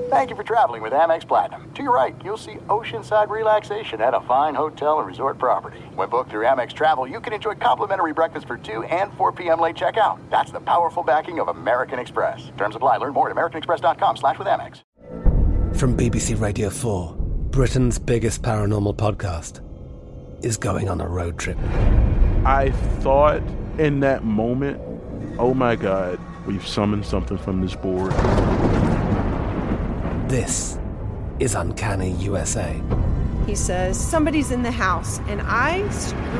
Thank you for traveling with Amex Platinum. To your right, you'll see oceanside relaxation at a fine hotel and resort property. When booked through Amex Travel, you can enjoy complimentary breakfast for 2 and 4 p.m. late checkout. That's the powerful backing of American Express. Terms apply. Learn more at americanexpress.com/withAmex. From BBC Radio 4, Britain's biggest paranormal podcast is going on a road trip. I thought in that moment, oh my God, we've summoned something from this board. This is Uncanny USA. He says, somebody's in the house, and I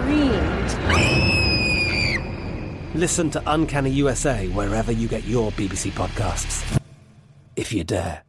screamed. Listen to Uncanny USA wherever you get your BBC podcasts, if you dare.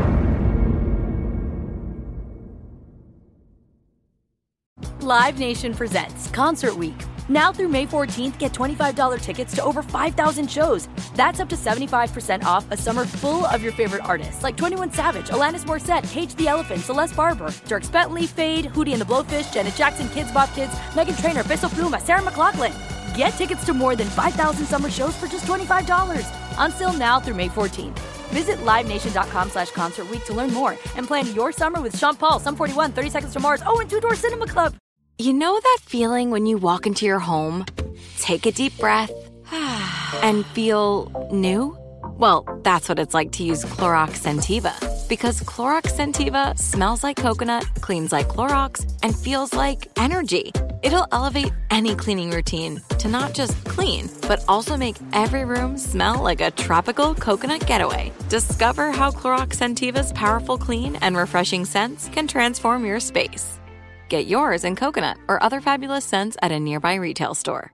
Live Nation presents Concert Week. Now through May 14th, get $25 tickets to over 5,000 shows. That's up to 75% off a summer full of your favorite artists like 21 Savage, Alanis Morissette, Cage the Elephant, Celeste Barber, Dierks Bentley, Fade, Hootie and the Blowfish, Janet Jackson, Kidz Bop Kids, Meghan Trainor, Peso Pluma, Sarah McLachlan. Get tickets to more than 5,000 summer shows for just $25. Until now through May 14th. Visit LiveNation.com/Concert Week to learn more and plan your summer with Sean Paul, Sum 41, 30 Seconds to Mars, and Two Door Cinema Club. You know that feeling when you walk into your home, take a deep breath, and feel new? Well, that's what it's like to use Clorox Scentiva. Because Clorox Scentiva smells like coconut, cleans like Clorox, and feels like energy. It'll elevate any cleaning routine to not just clean, but also make every room smell like a tropical coconut getaway. Discover how Clorox Scentiva's powerful clean and refreshing scents can transform your space. Get yours in coconut or other fabulous scents at a nearby retail store.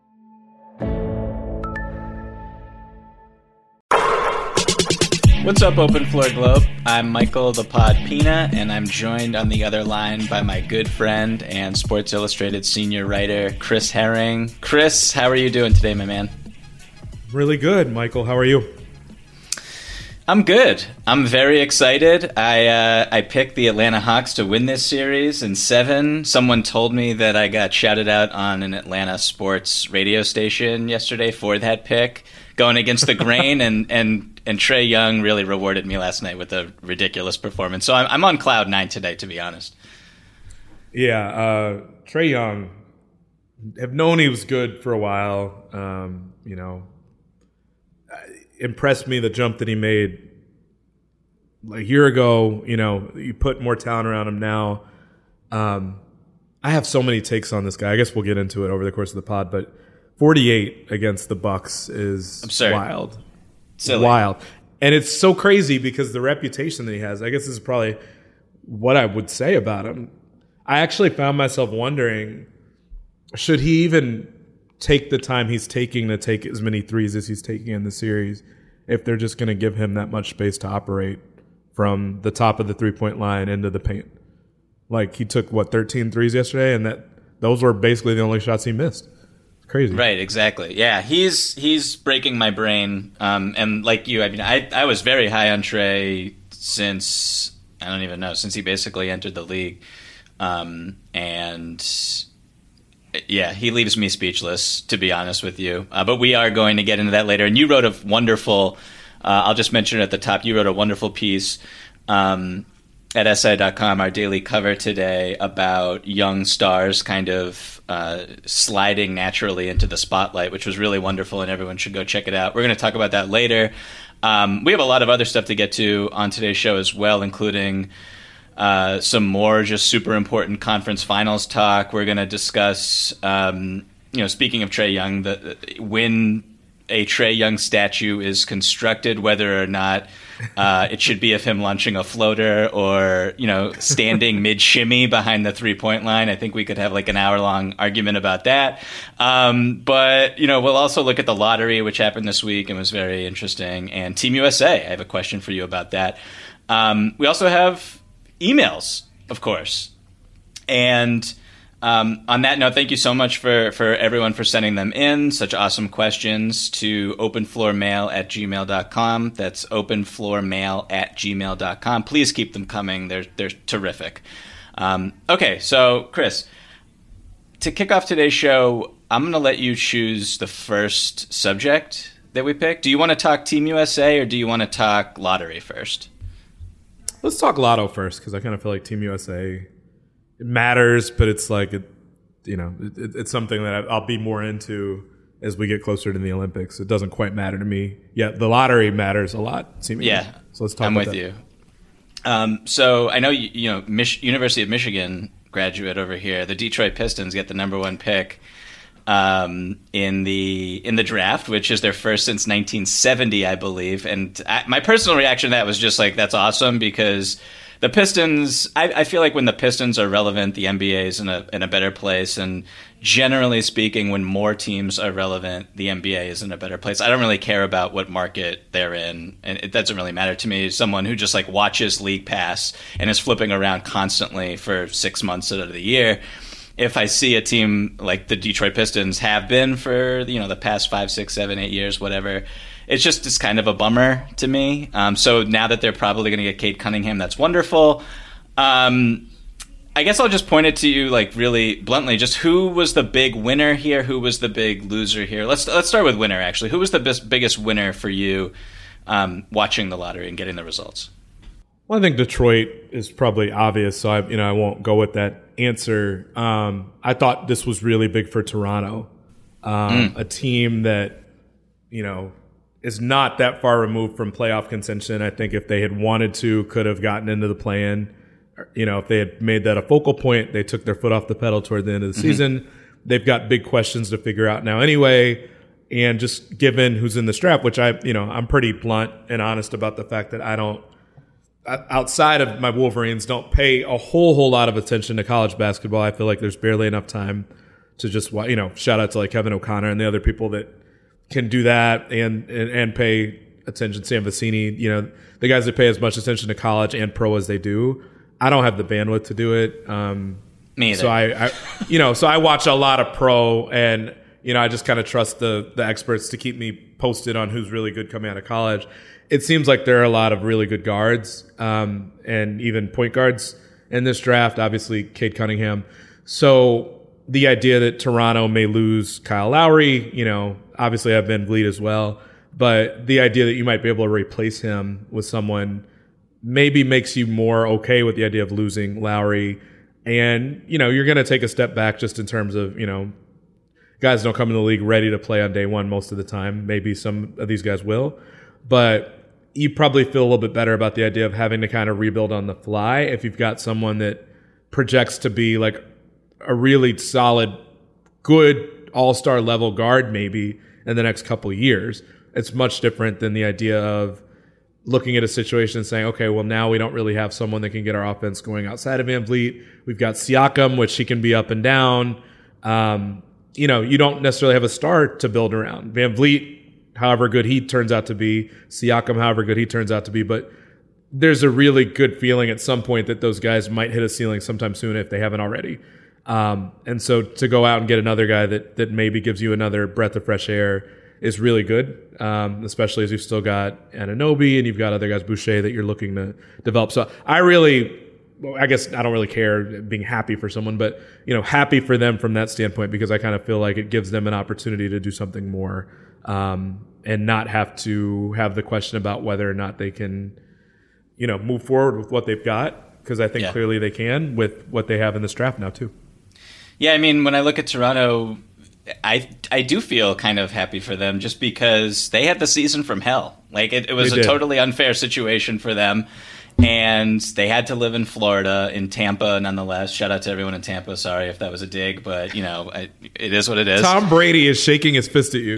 What's up, Open Floor Globe? I'm Michael the Pod Pina, and I'm joined on the other line by my good friend and Sports Illustrated senior writer, Chris Herring. Chris, how are you doing today, my man? Really good, Michael. How are you? I'm good. I'm very excited. I picked the Atlanta Hawks to win this series in 7. Someone told me that I got shouted out on an Atlanta sports radio station yesterday for that pick, going against the grain, and Trae Young really rewarded me last night with a ridiculous performance. So I'm on cloud 9 today, to be honest. Yeah, Trae Young, have known he was good for a while. Impressed me the jump that he made a year ago. You put more talent around him now. I have so many takes on this guy. I guess we'll get into it over the course of the pod, but 48 against the Bucks is absurd. Wild. Silly. Wild. And it's so crazy because the reputation that he has, I guess this is probably what I would say about him. I actually found myself wondering, should he even take the time he's taking to take as many threes as he's taking in the series if they're just going to give him that much space to operate from the top of the three-point line into the paint. Like, he took, 13 threes yesterday, and those were basically the only shots he missed. It's crazy. Right, exactly. Yeah, he's breaking my brain. And like you, I mean, I was very high on Trae since he basically entered the league. And yeah, he leaves me speechless, to be honest with you. But we are going to get into that later. And you wrote a wonderful, I'll just mention it at the top, you wrote a wonderful piece at SI.com, our daily cover today, about young stars kind of sliding naturally into the spotlight, which was really wonderful, and everyone should go check it out. We're going to talk about that later. We have a lot of other stuff to get to on today's show as well, including some more just super important conference finals talk. We're going to discuss, speaking of Trae Young, when a Trae Young statue is constructed, whether or not it should be of him launching a floater or, standing mid-shimmy behind the three-point line. I think we could have like an hour-long argument about that. But we'll also look at the lottery, which happened this week and was very interesting. And Team USA, I have a question for you about that. We also have emails, of course. And on that note, thank you so much for everyone for sending them in. Such awesome questions to openfloormail@gmail.com. That's openfloormail@gmail.com. Please keep them coming. They're terrific. Okay, so Chris, to kick off today's show, I'm going to let you choose the first subject that we pick. Do you want to talk Team USA or do you want to talk lottery first? Let's talk Lotto first, because I kind of feel like Team USA, it matters, but it's like, it's something that I'll be more into as we get closer to the Olympics. It doesn't quite matter to me yet. The lottery matters a lot, seemingly. Yeah, so let's talk I'm about with that. You. So I know University of Michigan graduate over here. The Detroit Pistons get the number 1 pick in the draft, which is their first since 1970, I believe. And my personal reaction to that was just like, that's awesome, because the Pistons, I feel like when the Pistons are relevant, the NBA is in a better place. And generally speaking, when more teams are relevant, the NBA is in a better place. I don't really care about what market they're in, and it doesn't really matter to me. As someone who just like watches League Pass and is flipping around constantly for 6 months out of the year, if I see a team like the Detroit Pistons have been for the past 5, 6, 7, 8 years, whatever, it's kind of a bummer to me. So now that they're probably going to get Cade Cunningham, that's wonderful. I guess I'll just point it to you, like, really bluntly. Just who was the big winner here? Who was the big loser here? Let's start with winner, actually. Who was the biggest winner for you watching the lottery and getting the results? Well, I think Detroit is probably obvious, so I won't go with that answer. I thought this was really big for Toronto, a team that is not that far removed from playoff contention. I think if they had wanted to, could have gotten into the play-in. If they had made that a focal point, they took their foot off the pedal toward the end of the season. They've got big questions to figure out now anyway. And just given who's in this draft, which I'm pretty blunt and honest about the fact that I don't, outside of my Wolverines, don't pay a whole lot of attention to college basketball. I feel like there's barely enough time to just, shout out to like Kevin O'Connor and the other people that can do that and pay attention. Sam Vecini, the guys that pay as much attention to college and pro as they do. I don't have the bandwidth to do it. Me either. So I watch a lot of pro, and I just kind of trust the experts to keep me posted on who's really good coming out of college. It seems like there are a lot of really good guards, and even point guards in this draft. Obviously, Cade Cunningham. So the idea that Toronto may lose Kyle Lowry, obviously I've been Vliet as well, but the idea that you might be able to replace him with someone maybe makes you more okay with the idea of losing Lowry. And, you're going to take a step back just in terms of, guys don't come in the league ready to play on day one most of the time. Maybe some of these guys will. But you probably feel a little bit better about the idea of having to kind of rebuild on the fly if you've got someone that projects to be like a really solid, good all-star level guard maybe in the next couple of years. It's much different than the idea of looking at a situation and saying, okay, well, now we don't really have someone that can get our offense going outside of Van Vliet. We've got Siakam, which he can be up and down. You don't necessarily have a star to build around. Van Vliet, however good he turns out to be, Siakam, however good he turns out to be, but there's a really good feeling at some point that those guys might hit a ceiling sometime soon if they haven't already. And so to go out and get another guy that maybe gives you another breath of fresh air is really good, especially as you've still got Anunoby and you've got other guys, Boucher, that you're looking to develop. So I guess I don't really care being happy for someone, but happy for them from that standpoint, because I kind of feel like it gives them an opportunity to do something more, and not have to have the question about whether or not they can, move forward with what they've got, because I think clearly they can with what they have in this draft now too. Yeah, I mean, when I look at Toronto, I do feel kind of happy for them, just because they had the season from hell. Like it was a totally unfair situation for them. And they had to live in Florida, in Tampa, nonetheless. Shout out to everyone in Tampa. Sorry if that was a dig, but, it is what it is. Tom Brady is shaking his fist at you.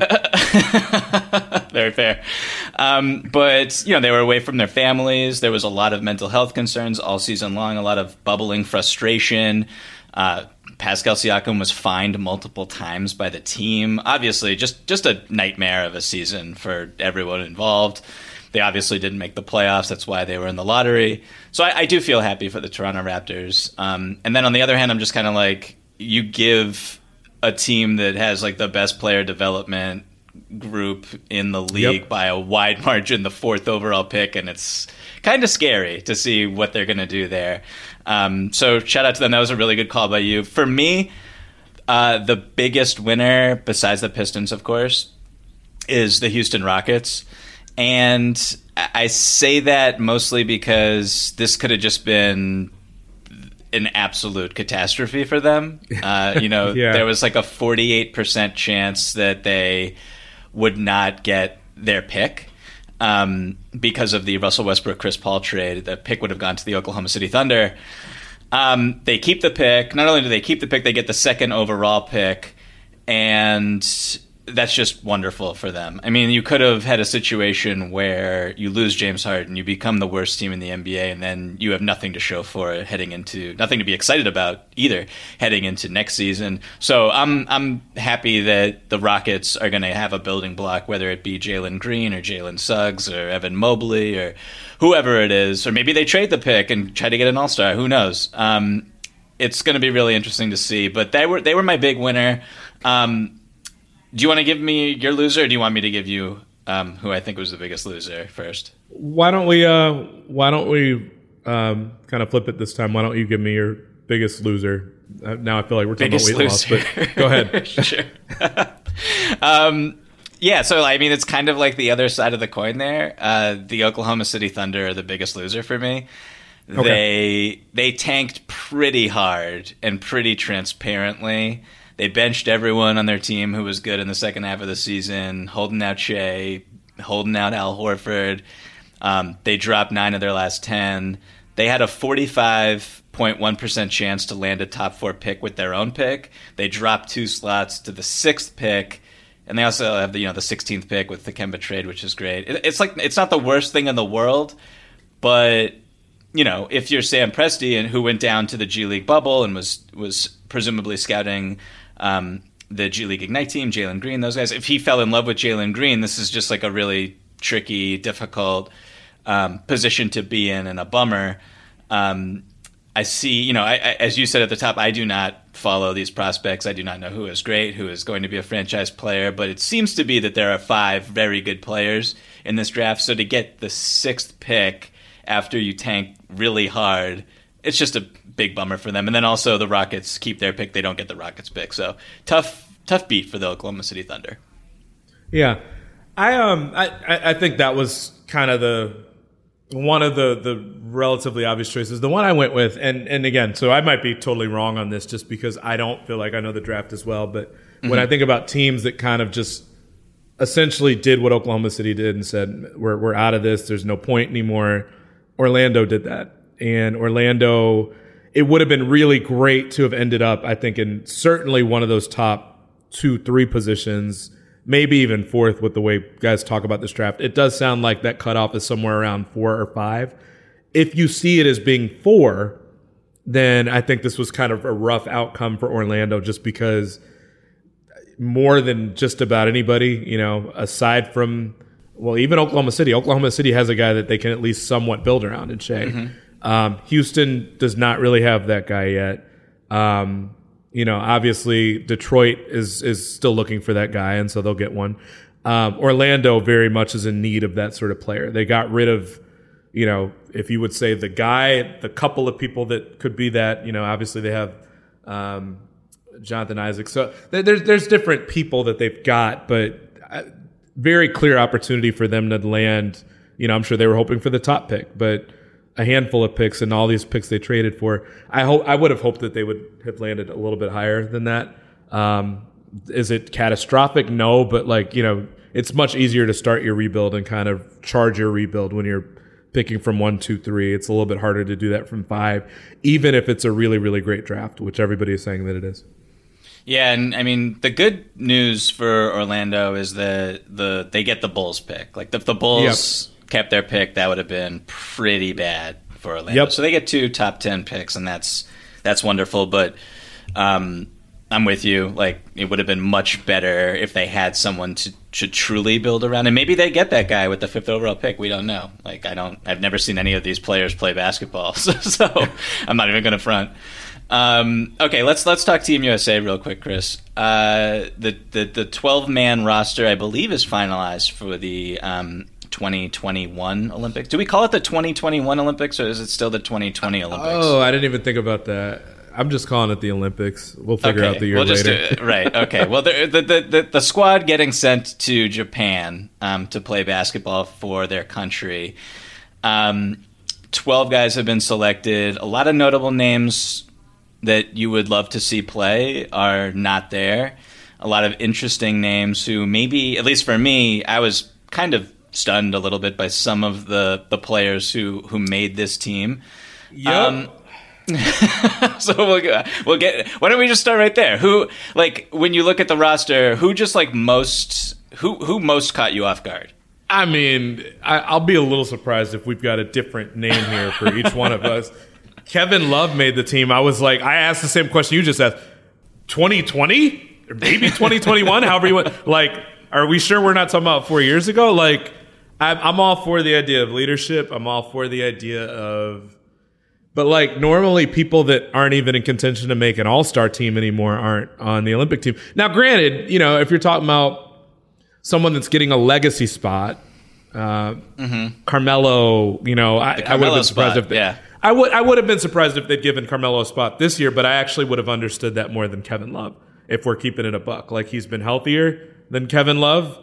Very fair. But, they were away from their families. There was a lot of mental health concerns all season long, a lot of bubbling frustration. Pascal Siakam was fined multiple times by the team. Obviously, just a nightmare of a season for everyone involved. They obviously didn't make the playoffs. That's why they were in the lottery. So I do feel happy for the Toronto Raptors. And then on the other hand, I'm just kind of like, you give a team that has like the best player development group in the league by a wide margin, the 4th overall pick, and it's kind of scary to see what they're going to do there. So shout out to them. That was a really good call by you. For me, the biggest winner, besides the Pistons, of course, is the Houston Rockets. And I say that mostly because this could have just been an absolute catastrophe for them. There was like a 48% chance that they would not get their pick because of the Russell Westbrook-Chris Paul trade. The pick would have gone to the Oklahoma City Thunder. They keep the pick. Not only do they keep the pick, they get the second overall pick, and that's just wonderful for them. I mean, you could have had a situation where you lose James Harden, you become the worst team in the NBA, and then you have nothing to show for it nothing to be excited about either heading into next season. So I'm happy that the Rockets are going to have a building block, whether it be Jalen Green or Jalen Suggs or Evan Mobley or whoever it is, or maybe they trade the pick and try to get an all-star. Who knows? It's going to be really interesting to see. But they were my big winner. Do you want to give me your loser, or do you want me to give you who I think was the biggest loser first? Why don't we kind of flip it this time? Why don't you give me your biggest loser? Now I feel like we're talking about weight loss, but go ahead. Sure. So I mean, it's kind of like the other side of the coin there. The Oklahoma City Thunder are the biggest loser for me. Okay. They tanked pretty hard and pretty transparently. They benched everyone on their team who was good in the second half of the season, holding out Shea, holding out Al Horford. They dropped 9 of their last 10. They had a 45.1% chance to land a top 4 pick with their own pick. They dropped 2 slots to the 6th pick, and they also have the 16th pick with the Kemba trade, which is great. It's not the worst thing in the world, but if you're Sam Presti, and who went down to the G League bubble and was presumably scouting the G League Ignite team, Jalen Green, those guys, if he fell in love with Jalen Green, this is just like a really tricky, difficult position to be in and a bummer. I see, as you said at the top, I do not follow these prospects. I do not know who is great, who is going to be a franchise player, but it seems to be that there are 5 very good players in this draft. So to get the 6th pick after you tank really hard, it's just a big bummer for them. And then also the Rockets keep their pick. They don't get the Rockets pick. So tough beat for the Oklahoma City Thunder. Yeah. I think that was kind of one of the relatively obvious choices. The one I went with, and again, so I might be totally wrong on this just because I don't feel like I know the draft as well. But when I think about teams that kind of just essentially did what Oklahoma City did and said, we're out of this, there's no point anymore, Orlando did that. And Orlando, it would have been really great to have ended up, I think, in certainly one of those top 2-3 positions, maybe even 4th with the way guys talk about this draft. It does sound like that cutoff is somewhere around 4 or 5. If you see it as being 4, then I think this was kind of a rough outcome for Orlando, just because more than just about anybody, aside from, well, even Oklahoma City has a guy that they can at least somewhat build around in Shea. Houston does not really have that guy yet. Obviously Detroit is still looking for that guy, and so they'll get one. Orlando very much is in need of that sort of player. They got rid of, if you would say the couple of people that could be that, obviously they have Jonathan Isaac. So there's different people that they've got, but very clear opportunity for them to land. I'm sure they were hoping for the top pick, but a handful of picks and all these picks they traded for, I would have hoped that they would have landed a little bit higher than that. Is it catastrophic? No, but it's much easier to start your rebuild and kind of charge your rebuild when you're picking from 1, 2, 3. It's a little bit harder to do that from 5, even if it's a really, really great draft, which everybody is saying that it is. Yeah, and I mean, the good news for Orlando is that they get the Bulls pick. Like, if the Bulls kept their pick, that would have been pretty bad for Orlando. So they get 2 top 10 picks, and that's wonderful. But I'm with you. Like, it would have been much better if they had someone to truly build around, and maybe they get that guy with the 5th overall pick. We don't know. Like, I've never seen any of these players play basketball, so I'm not even going to front. Okay, let's talk Team USA real quick, Chris. The 12-man roster, I believe, is finalized for the 2021 Olympics. Do we call it the 2021 Olympics, or is it still the 2020 Olympics? Oh, I didn't even think about that. I'm just calling it the Olympics. We'll figure out the year just later. Right. Okay. Well, the squad getting sent to Japan to play basketball for their country. 12 guys have been selected. A lot of notable names that you would love to see play are not there. A lot of interesting names who maybe, at least for me, I was kind of stunned a little bit by some of the players who made this team. Yep. So we'll get. Why don't we just start right there? Who, like, when you look at the roster, who just like most caught you off guard? I mean, I'll be a little surprised if we've got a different name here for each one of us. Kevin Love made the team. I was like, I asked the same question you just asked. 2020 or maybe 2021, however you want. Like, are we sure we're not talking about 4 years ago? Like, I'm all for the idea of leadership. I'm all for the idea of, but like normally people that aren't even in contention to make an all-star team anymore aren't on the Olympic team. Now, granted, you know, if you're talking about someone that's getting a legacy spot, Carmelo, you know, I would have been surprised if they, I would have been surprised if they'd given Carmelo a spot this year, but I actually would have understood that more than Kevin Love if we're keeping it a buck. Like, he's been healthier than Kevin Love.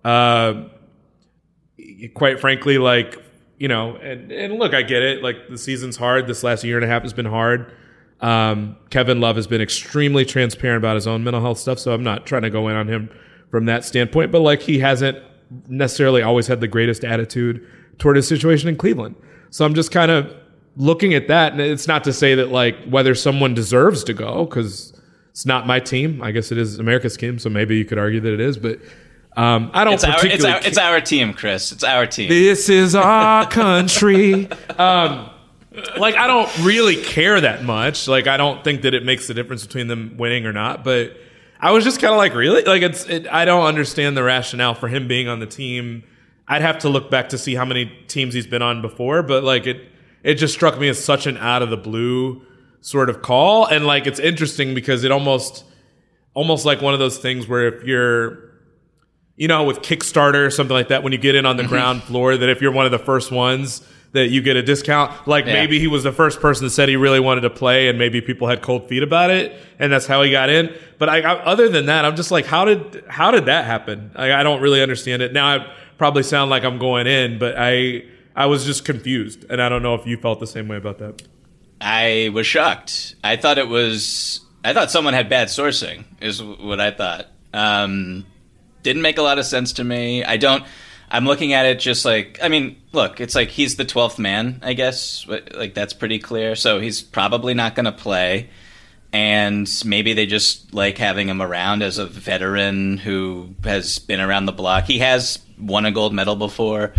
Quite frankly, like, you know, and look, I get it. Like, the season's hard. This last year and a half has been hard. Kevin Love has been extremely transparent about his own mental health stuff, so I'm not trying to go in on him from that standpoint. But, like, he hasn't necessarily always had the greatest attitude toward his situation in Cleveland. So I'm just kind of looking at that, and it's not to say that, like, whether someone deserves to go, because it's not my team. I guess it is America's team, so maybe you could argue that it is, but I don't particularly... It's our team, Chris. It's our team. This is our country. Like, I don't really care that much. Like, I don't think that it makes the difference between them winning or not, but I was just kind of like, really? Like, I don't understand the rationale for him being on the team. I'd have to look back to see how many teams he's been on before, but, like, it just struck me as such an out-of-the-blue sort of call. And, like, it's interesting because it almost like one of those things where if you're, you know, with Kickstarter or something like that, when you get in on the ground floor, that if you're one of the first ones that you get a discount, like maybe he was the first person that said he really wanted to play and maybe people had cold feet about it and that's how he got in. But other than that, I'm just like, how did that happen? I don't really understand it. Now I probably sound like I'm going in, but I was just confused, and I don't know if you felt the same way about that. I was shocked. I thought someone had bad sourcing, is what I thought. Didn't make a lot of sense to me. I'm looking at it just like, I mean, look, it's like he's the 12th man, I guess. Like, that's pretty clear. So he's probably not going to play. And maybe they just like having him around as a veteran who has been around the block. He has won a gold medal before.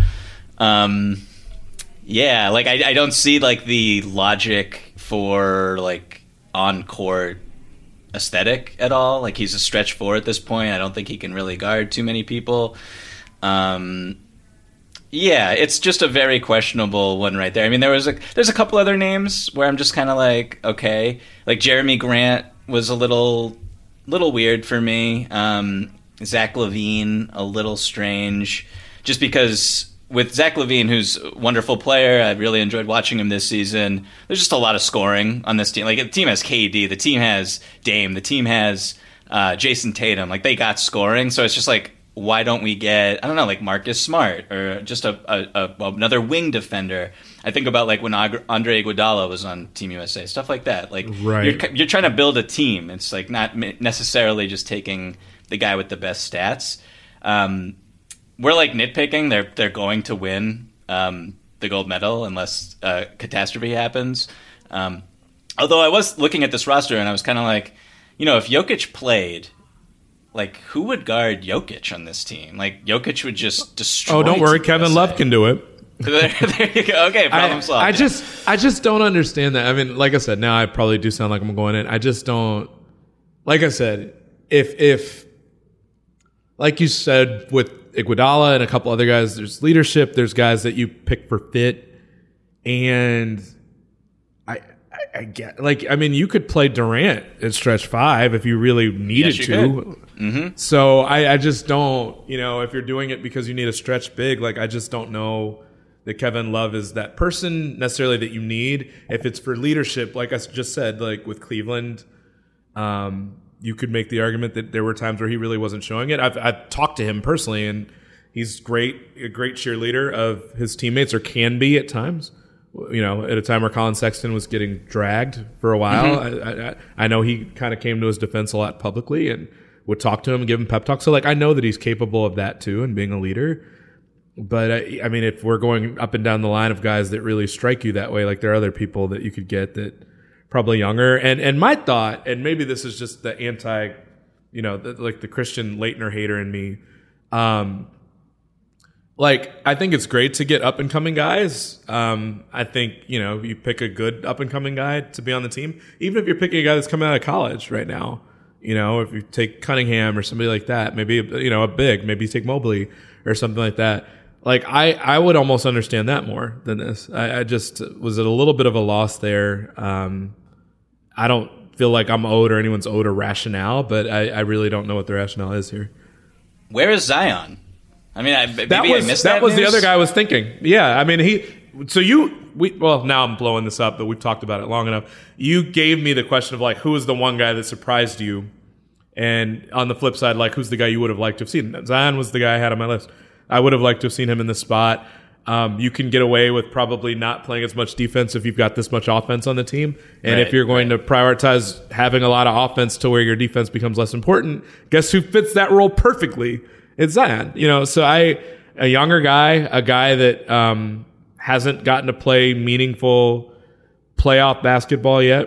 Yeah, like I don't see like the logic for like on-court aesthetic at all. Like, he's a stretch four at this point. I don't think he can really guard too many people. Yeah, it's just a very questionable one right there. I mean, there's a couple other names where I'm just kind of like, okay, like Jeremy Grant was a little weird for me. Zach LaVine, a little strange, just because with Zach LaVine, who's a wonderful player, I really enjoyed watching him this season. There's just a lot of scoring on this team. Like, the team has KD, the team has Dame, the team has Jason Tatum. Like, they got scoring, so it's just like, why don't we get, I don't know, like Marcus Smart or just another wing defender? I think about like when Andre Iguodala was on Team USA, stuff like that. Like, right. You're trying to build a team. It's like not necessarily just taking the guy with the best stats. We're like nitpicking. They're going to win the gold medal unless catastrophe happens. Although I was looking at this roster and I was kind of like, you know, if Jokic played, like, who would guard Jokic on this team? Like, Jokic would just destroy. Oh, don't worry, Kevin Love can do it. There you go. Okay, problem solved. I just don't understand that. I mean, like I said, now I probably do sound like I'm going in. I just don't. Like I said, if like you said with Iguodala and a couple other guys, there's leadership. There's guys that you pick for fit, and I get, like, I mean, you could play Durant at stretch five if you really needed to. Mm-hmm. So I just don't, you know, if you're doing it because you need a stretch big, like, I just don't know that Kevin Love is that person necessarily that you need. If it's for leadership, like I just said, like with Cleveland, you could make the argument that there were times where he really wasn't showing it. I've talked to him personally, and he's a great cheerleader of his teammates, or can be at times. You know, at a time where Colin Sexton was getting dragged for a while. Mm-hmm. I know he kind of came to his defense a lot publicly and would talk to him and give him pep talks. So, like, I know that he's capable of that too and being a leader. But, I mean, if we're going up and down the line of guys that really strike you that way, like there are other people that you could get that probably younger. And my thought, and maybe this is just the anti, you know, like the Christian Laettner hater in me, like, I think it's great to get up-and-coming guys. I think, you know, you pick a good up-and-coming guy to be on the team. Even if you're picking a guy that's coming out of college right now, you know, if you take Cunningham or somebody like that, maybe, you know, a big, maybe you take Mobley or something like that. Like, I would almost understand that more than this. I just was at a little bit of a loss there. I don't feel like I'm owed or anyone's owed a rationale, but I really don't know what the rationale is here. Where is Zion? I mean, I missed that. That was news. The other guy I was thinking. Yeah, I mean, well, now I'm blowing this up, but we've talked about it long enough. You gave me the question of, like, who was the one guy that surprised you? And on the flip side, like, who's the guy you would have liked to have seen? Zion was the guy I had on my list. I would have liked to have seen him in the spot. You can get away with probably not playing as much defense if you've got this much offense on the team. And if you're going to prioritize having a lot of offense to where your defense becomes less important, guess who fits that role perfectly? It's Zion. You know, so a younger guy, a guy that hasn't gotten to play meaningful playoff basketball yet,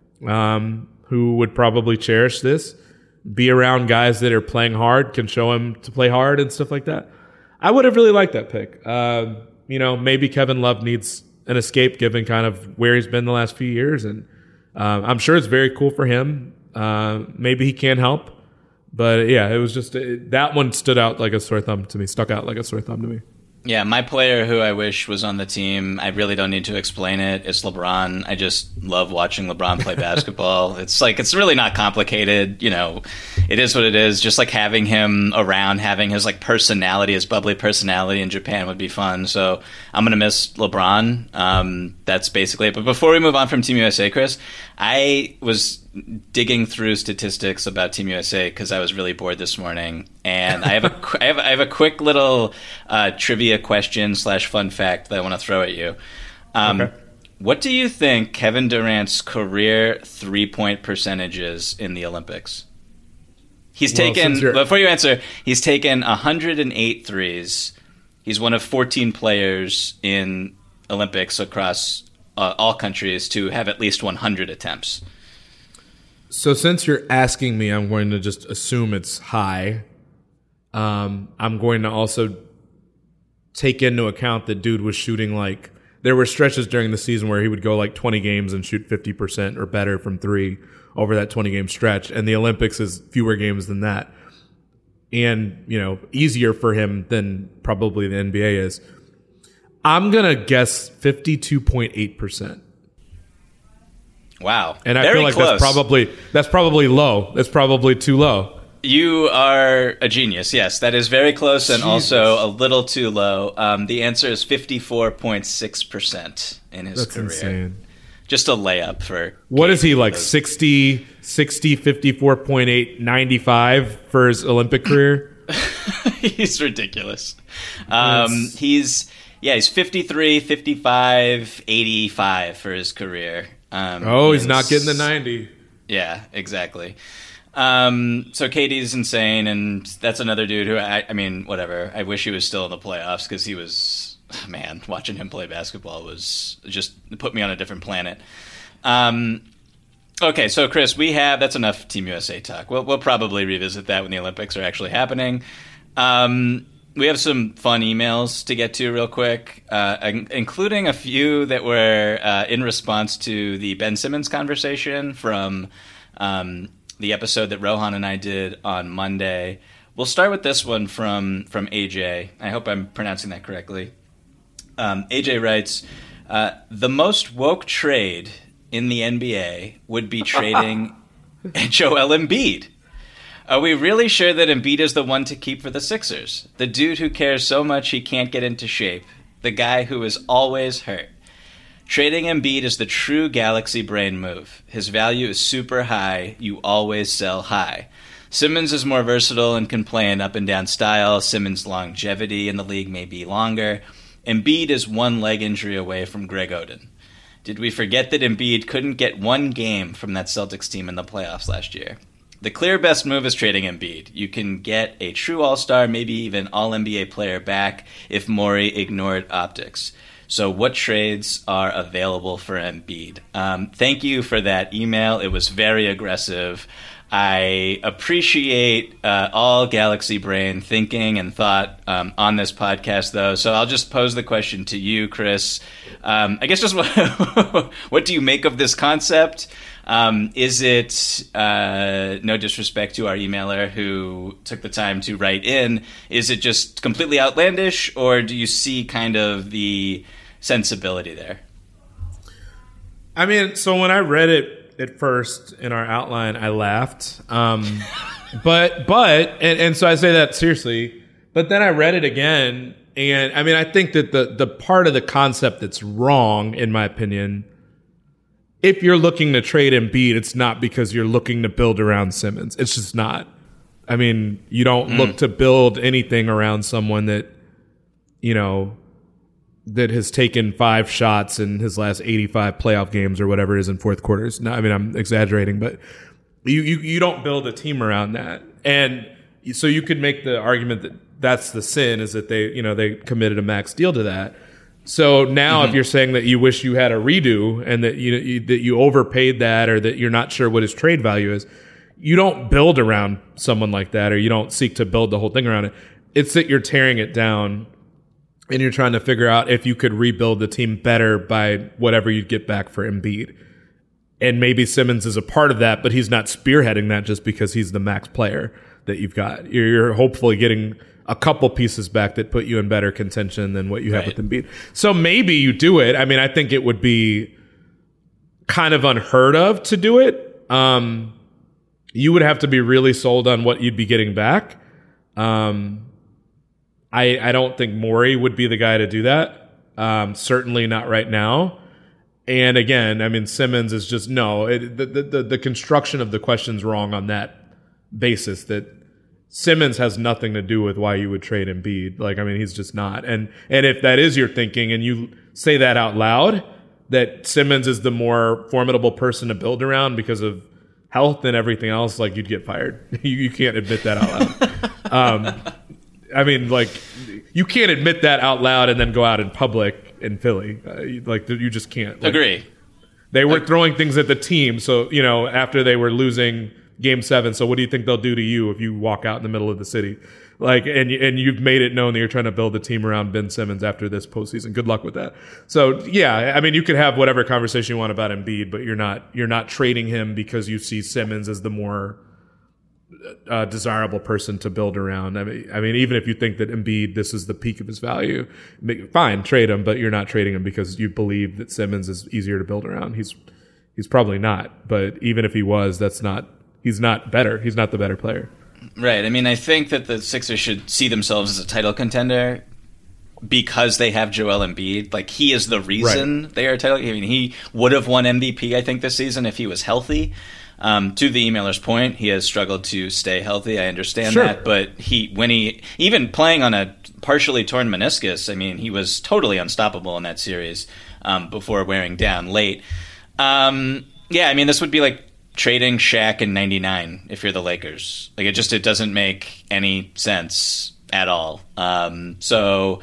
who would probably cherish this, be around guys that are playing hard, can show him to play hard and stuff like that. I would have really liked that pick. You know, maybe Kevin Love needs an escape given kind of where he's been the last few years. And I'm sure it's very cool for him. Maybe he can help. But, yeah, it was just that one stuck out like a sore thumb to me. Yeah, my player who I wish was on the team, I really don't need to explain it. It's LeBron. I just love watching LeBron play basketball. It's really not complicated. You know, it is what it is. Just like having him around, having his like personality, his bubbly personality in Japan would be fun. So I'm going to miss LeBron. That's basically it. But before we move on from Team USA, Chris, I was digging through statistics about Team USA because I was really bored this morning, and I have a quick little trivia question / fun fact that I want to throw at you. Okay. What do you think Kevin Durant's career 3-point percentage is in the Olympics? He's taken, before you answer, he's taken 108 threes. He's one of 14 players in Olympics across all countries to have at least 100 attempts. So since you're asking me, I'm going to just assume it's high. I'm going to also take into account that dude was shooting like – there were stretches during the season where he would go like 20 games and shoot 50% or better from three over that 20-game stretch. And the Olympics is fewer games than that. And, you know, easier for him than probably the NBA is. I'm going to guess 52.8%. Wow. And I Very feel like close. that's probably low. That's probably too low. You are a genius. Yes, that is very close and also a little too low. The answer is 54.6% in his career. That's insane. Just a layup for what is he like 60, 54.8, 95 for his Olympic career? He's ridiculous. He's 53, 55, 85 for his career. He's not getting the 90. Yeah, exactly. So KD's insane, and that's another dude who, I mean, whatever. I wish he was still in the playoffs because he was, man, watching him play basketball was just put me on a different planet. Okay, so Chris, that's enough Team USA talk. We'll probably revisit that when the Olympics are actually happening. We have some fun emails to get to real quick, including a few that were in response to the Ben Simmons conversation from the episode that Rohan and I did on Monday. We'll start with this one from AJ. I hope I'm pronouncing that correctly. AJ writes, the most woke trade in the NBA would be trading Joel Embiid. Are we really sure that Embiid is the one to keep for the Sixers? The dude who cares so much he can't get into shape. the guy who is always hurt. Trading Embiid is the true Galaxy brain move. His value is super high. You always sell high. Simmons is more versatile and can play an up-and-down style. Simmons' longevity in the league may be longer. Embiid is one leg injury away from Greg Oden. Did we forget that Embiid couldn't get one game from that Celtics team in the playoffs last year? The clear best move is trading Embiid. You can get a true all-star, maybe even all-NBA player back if Morey ignored optics. So what trades are available for Embiid? Thank you for that email. It was very aggressive. I appreciate all Galaxy Brain thinking and thought on this podcast, though. So I'll just pose the question to you, Chris. I guess just what do you make of this concept? Is it, no disrespect to our emailer who took the time to write in, is it just completely outlandish, or do you see kind of the sensibility there? I mean, so when I read it at first in our outline, I laughed. But so I say that seriously, but then I read it again, and I mean, I think that the part of the concept that's wrong, in my opinion, if you're looking to trade Embiid, it's not because you're looking to build around Simmons. It's just not. I mean, you don't look to build anything around someone that, you know, that has taken 5 shots in his last 85 playoff games or whatever it is in fourth quarters. No, I mean, I'm exaggerating, but you don't build a team around that. And so you could make the argument that that's the sin, is that they committed a max deal to that. So now if you're saying that you wish you had a redo and that you overpaid that, or that you're not sure what his trade value is, you don't build around someone like that, or you don't seek to build the whole thing around it. It's that you're tearing it down and you're trying to figure out if you could rebuild the team better by whatever you'd get back for Embiid. And maybe Simmons is a part of that, but he's not spearheading that just because he's the max player that you've got. You're hopefully getting a couple pieces back that put you in better contention than what you have with Embiid. So maybe you do it. I mean, I think it would be kind of unheard of to do it. You would have to be really sold on what you'd be getting back. I don't think Morey would be the guy to do that. Certainly not right now. And again, I mean, Simmons is just the construction of the question's wrong on that basis, that Simmons has nothing to do with why you would trade Embiid. Like, I mean, he's just not. And if that is your thinking and you say that out loud, that Simmons is the more formidable person to build around because of health and everything else, like, you'd get fired. You can't admit that out loud. I mean, like, you can't admit that out loud and then go out in public in Philly. Like, you just can't. Like, agree. They were throwing things at the team. So, you know, after they were losing Game 7, so what do you think they'll do to you if you walk out in the middle of the city? Like, and you've made it known that you're trying to build a team around Ben Simmons after this postseason. Good luck with that. So, yeah, I mean, you could have whatever conversation you want about Embiid, but you're not trading him because you see Simmons as the more desirable person to build around. I mean, even if you think that Embiid, this is the peak of his value, fine, trade him, but you're not trading him because you believe that Simmons is easier to build around. He's probably not, but even if he was, he's not better. He's not the better player. Right. I mean, I think that the Sixers should see themselves as a title contender because they have Joel Embiid. Like, he is the reason they are a title. I mean, he would have won MVP, I think, this season if he was healthy. To the emailer's point, he has struggled to stay healthy. I understand that, but when he even playing on a partially torn meniscus, I mean, he was totally unstoppable in that series before wearing down late. Yeah, I mean, this would be like trading Shaq in '99 if you're the Lakers. Like, it doesn't make any sense at all. So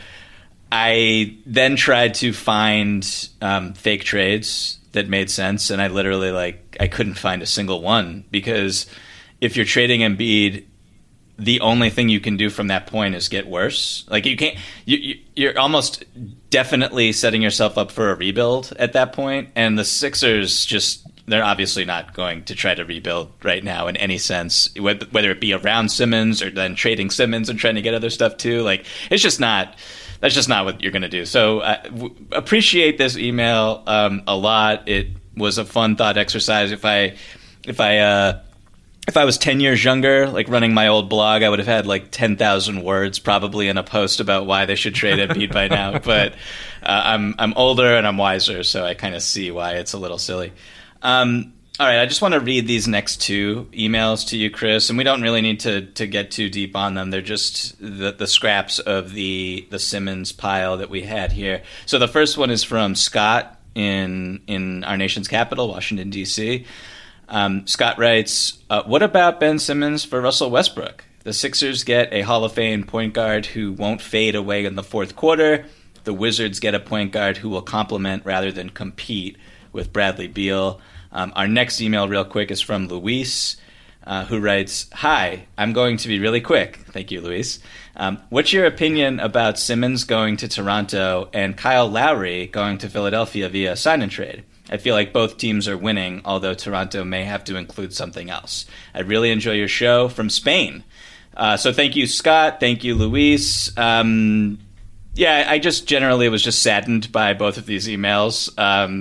I then tried to find fake trades that made sense, and I literally, I couldn't find a single one, because if you're trading Embiid, the only thing you can do from that point is get worse. Like, you can't, you're almost definitely setting yourself up for a rebuild at that point, and the Sixers they're obviously not going to try to rebuild right now in any sense, whether it be around Simmons or then trading Simmons and trying to get other stuff too. Like, that's just not what you're going to do. So appreciate this email a lot. It was a fun thought exercise. If I if I was 10 years younger, like running my old blog, I would have had like 10,000 words probably in a post about why they should trade Embiid by now. But I'm older and I'm wiser, so I kind of see why it's a little silly. All right, I just want to read these next two emails to you, Chris, and we don't really need to get too deep on them. They're just the scraps of the Simmons pile that we had here. So the first one is from Scott in our nation's capital, Washington, D.C. Scott writes, what about Ben Simmons for Russell Westbrook? The Sixers get a Hall of Fame point guard who won't fade away in the fourth quarter. The Wizards get a point guard who will complement rather than compete with Bradley Beal. Our next email real quick is from Luis, who writes, hi, I'm going to be really quick. Thank you, Luis. What's your opinion about Simmons going to Toronto and Kyle Lowry going to Philadelphia via sign and trade? I feel like both teams are winning, although Toronto may have to include something else. I really enjoy your show from Spain. So thank you, Scott. Thank you, Luis. Yeah, I just generally was just saddened by both of these emails.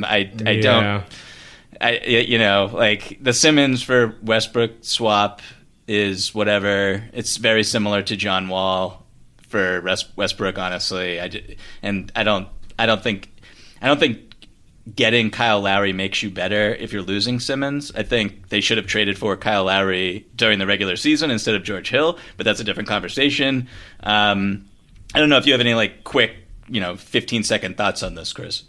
Like the Simmons for Westbrook swap is whatever. It's very similar to John Wall for Westbrook, honestly. I don't think getting Kyle Lowry makes you better if you're losing Simmons. I think they should have traded for Kyle Lowry during the regular season instead of George Hill, but that's a different conversation. I don't know if you have any like quick, 15-second thoughts on this, Chris.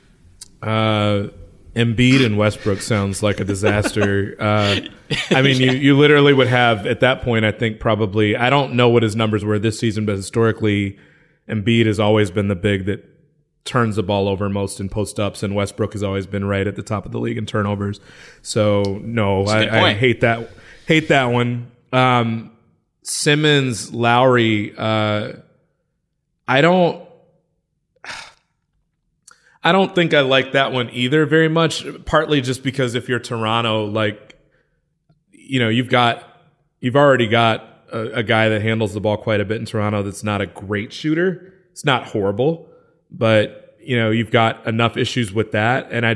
Embiid and Westbrook sounds like a disaster. I mean, you literally would have, at that point, I think probably, I don't know what his numbers were this season, but historically, Embiid has always been the big that turns the ball over most in post-ups, and Westbrook has always been right at the top of the league in turnovers. So, no, I hate that one. Simmons, Lowry, I don't think I like that one either very much, partly just because if you're Toronto, you've already got a guy that handles the ball quite a bit in Toronto that's not a great shooter. It's not horrible, but, you've got enough issues with that. And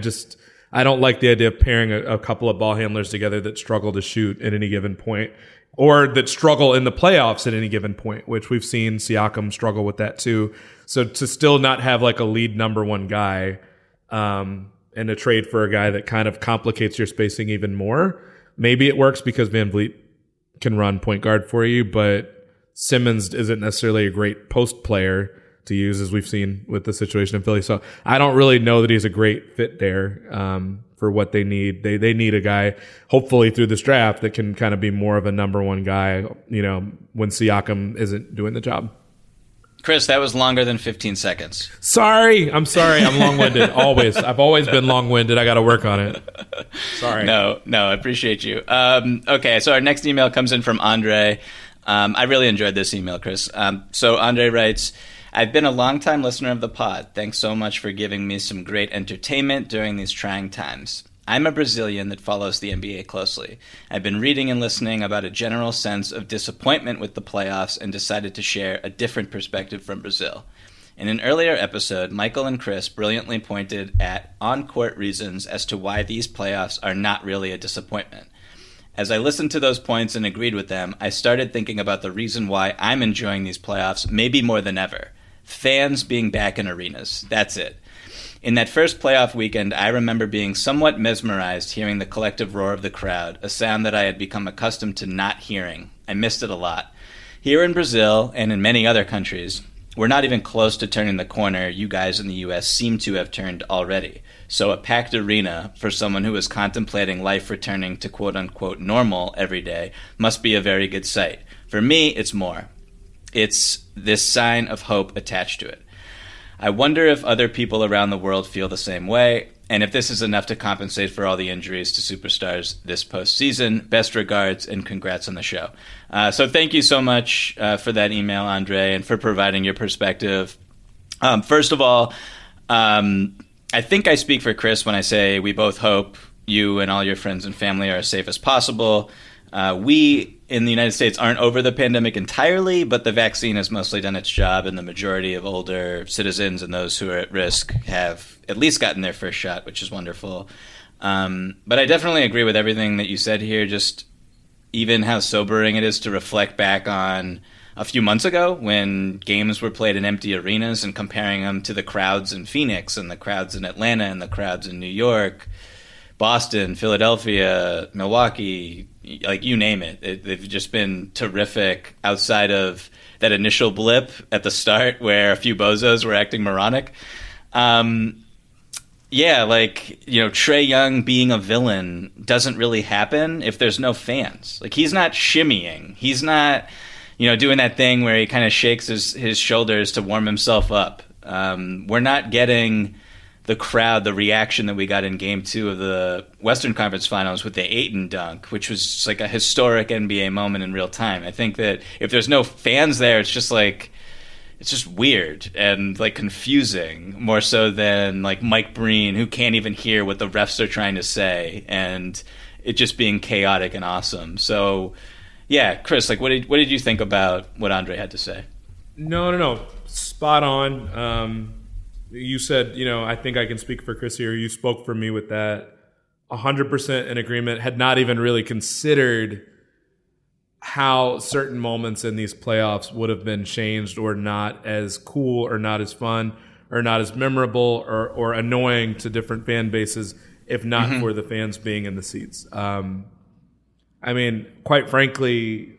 I don't like the idea of pairing a couple of ball handlers together that struggle to shoot at any given point, or that struggle in the playoffs at any given point, which we've seen Siakam struggle with that too. So to still not have like a lead number one guy, and a trade for a guy that kind of complicates your spacing even more, maybe it works because Van Vliet can run point guard for you, but Simmons isn't necessarily a great post player to use, as we've seen with the situation in Philly. So I don't really know that he's a great fit there for what they need. They need a guy, hopefully through this draft, that can kind of be more of a number one guy, when Siakam isn't doing the job. Chris, that was longer than 15 seconds. I'm sorry. I'm long-winded. Always. I've always been long-winded. I got to work on it. Sorry. No, I appreciate you. Okay, so our next email comes in from Andre. I really enjoyed this email, Chris. So Andre writes, I've been a longtime listener of the pod. Thanks so much for giving me some great entertainment during these trying times. I'm a Brazilian that follows the NBA closely. I've been reading and listening about a general sense of disappointment with the playoffs and decided to share a different perspective from Brazil. In an earlier episode, Michael and Chris brilliantly pointed at on-court reasons as to why these playoffs are not really a disappointment. As I listened to those points and agreed with them, I started thinking about the reason why I'm enjoying these playoffs maybe more than ever. Fans being back in arenas. That's it. In that first playoff weekend, I remember being somewhat mesmerized hearing the collective roar of the crowd, a sound that I had become accustomed to not hearing. I missed it a lot. Here in Brazil, and in many other countries, we're not even close to turning the corner you guys in the U.S. seem to have turned already. So a packed arena for someone who is contemplating life returning to quote-unquote normal every day must be a very good sight. For me, it's more. It's this sign of hope attached to it. I wonder if other people around the world feel the same way, and if this is enough to compensate for all the injuries to superstars this postseason. Best regards, and congrats on the show. So thank you so much for that email, Andre, and for providing your perspective. First of all, I think I speak for Chris when I say we both hope you and all your friends and family are as safe as possible. We in the United States aren't over the pandemic entirely, but the vaccine has mostly done its job, and the majority of older citizens and those who are at risk have at least gotten their first shot, which is wonderful. But I definitely agree with everything that you said here. Just even how sobering it is to reflect back on a few months ago when games were played in empty arenas and comparing them to the crowds in Phoenix and the crowds in Atlanta and the crowds in New York, Boston, Philadelphia, Milwaukee, like you name it. They've just been terrific outside of that initial blip at the start where a few bozos were acting moronic. Yeah, like, Trae Young being a villain doesn't really happen if there's no fans. Like, he's not shimmying. He's not, doing that thing where he kind of shakes his shoulders to warm himself up. We're not getting the crowd, the reaction that we got in Game 2 of the Western Conference Finals with the Ayton dunk, which was just like a historic NBA moment in real time. I think that if there's no fans there, it's just weird and like confusing, more so than like Mike Breen, who can't even hear what the refs are trying to say, and it just being chaotic and awesome. So, yeah, Chris, like, what did you think about what Andre had to say? No, spot on. You said, I think I can speak for Chris here. You spoke for me with that. 100% in agreement. Had not even really considered how certain moments in these playoffs would have been changed or not as cool or not as fun or not as memorable or annoying to different fan bases if not for the fans being in the seats. I mean, quite frankly,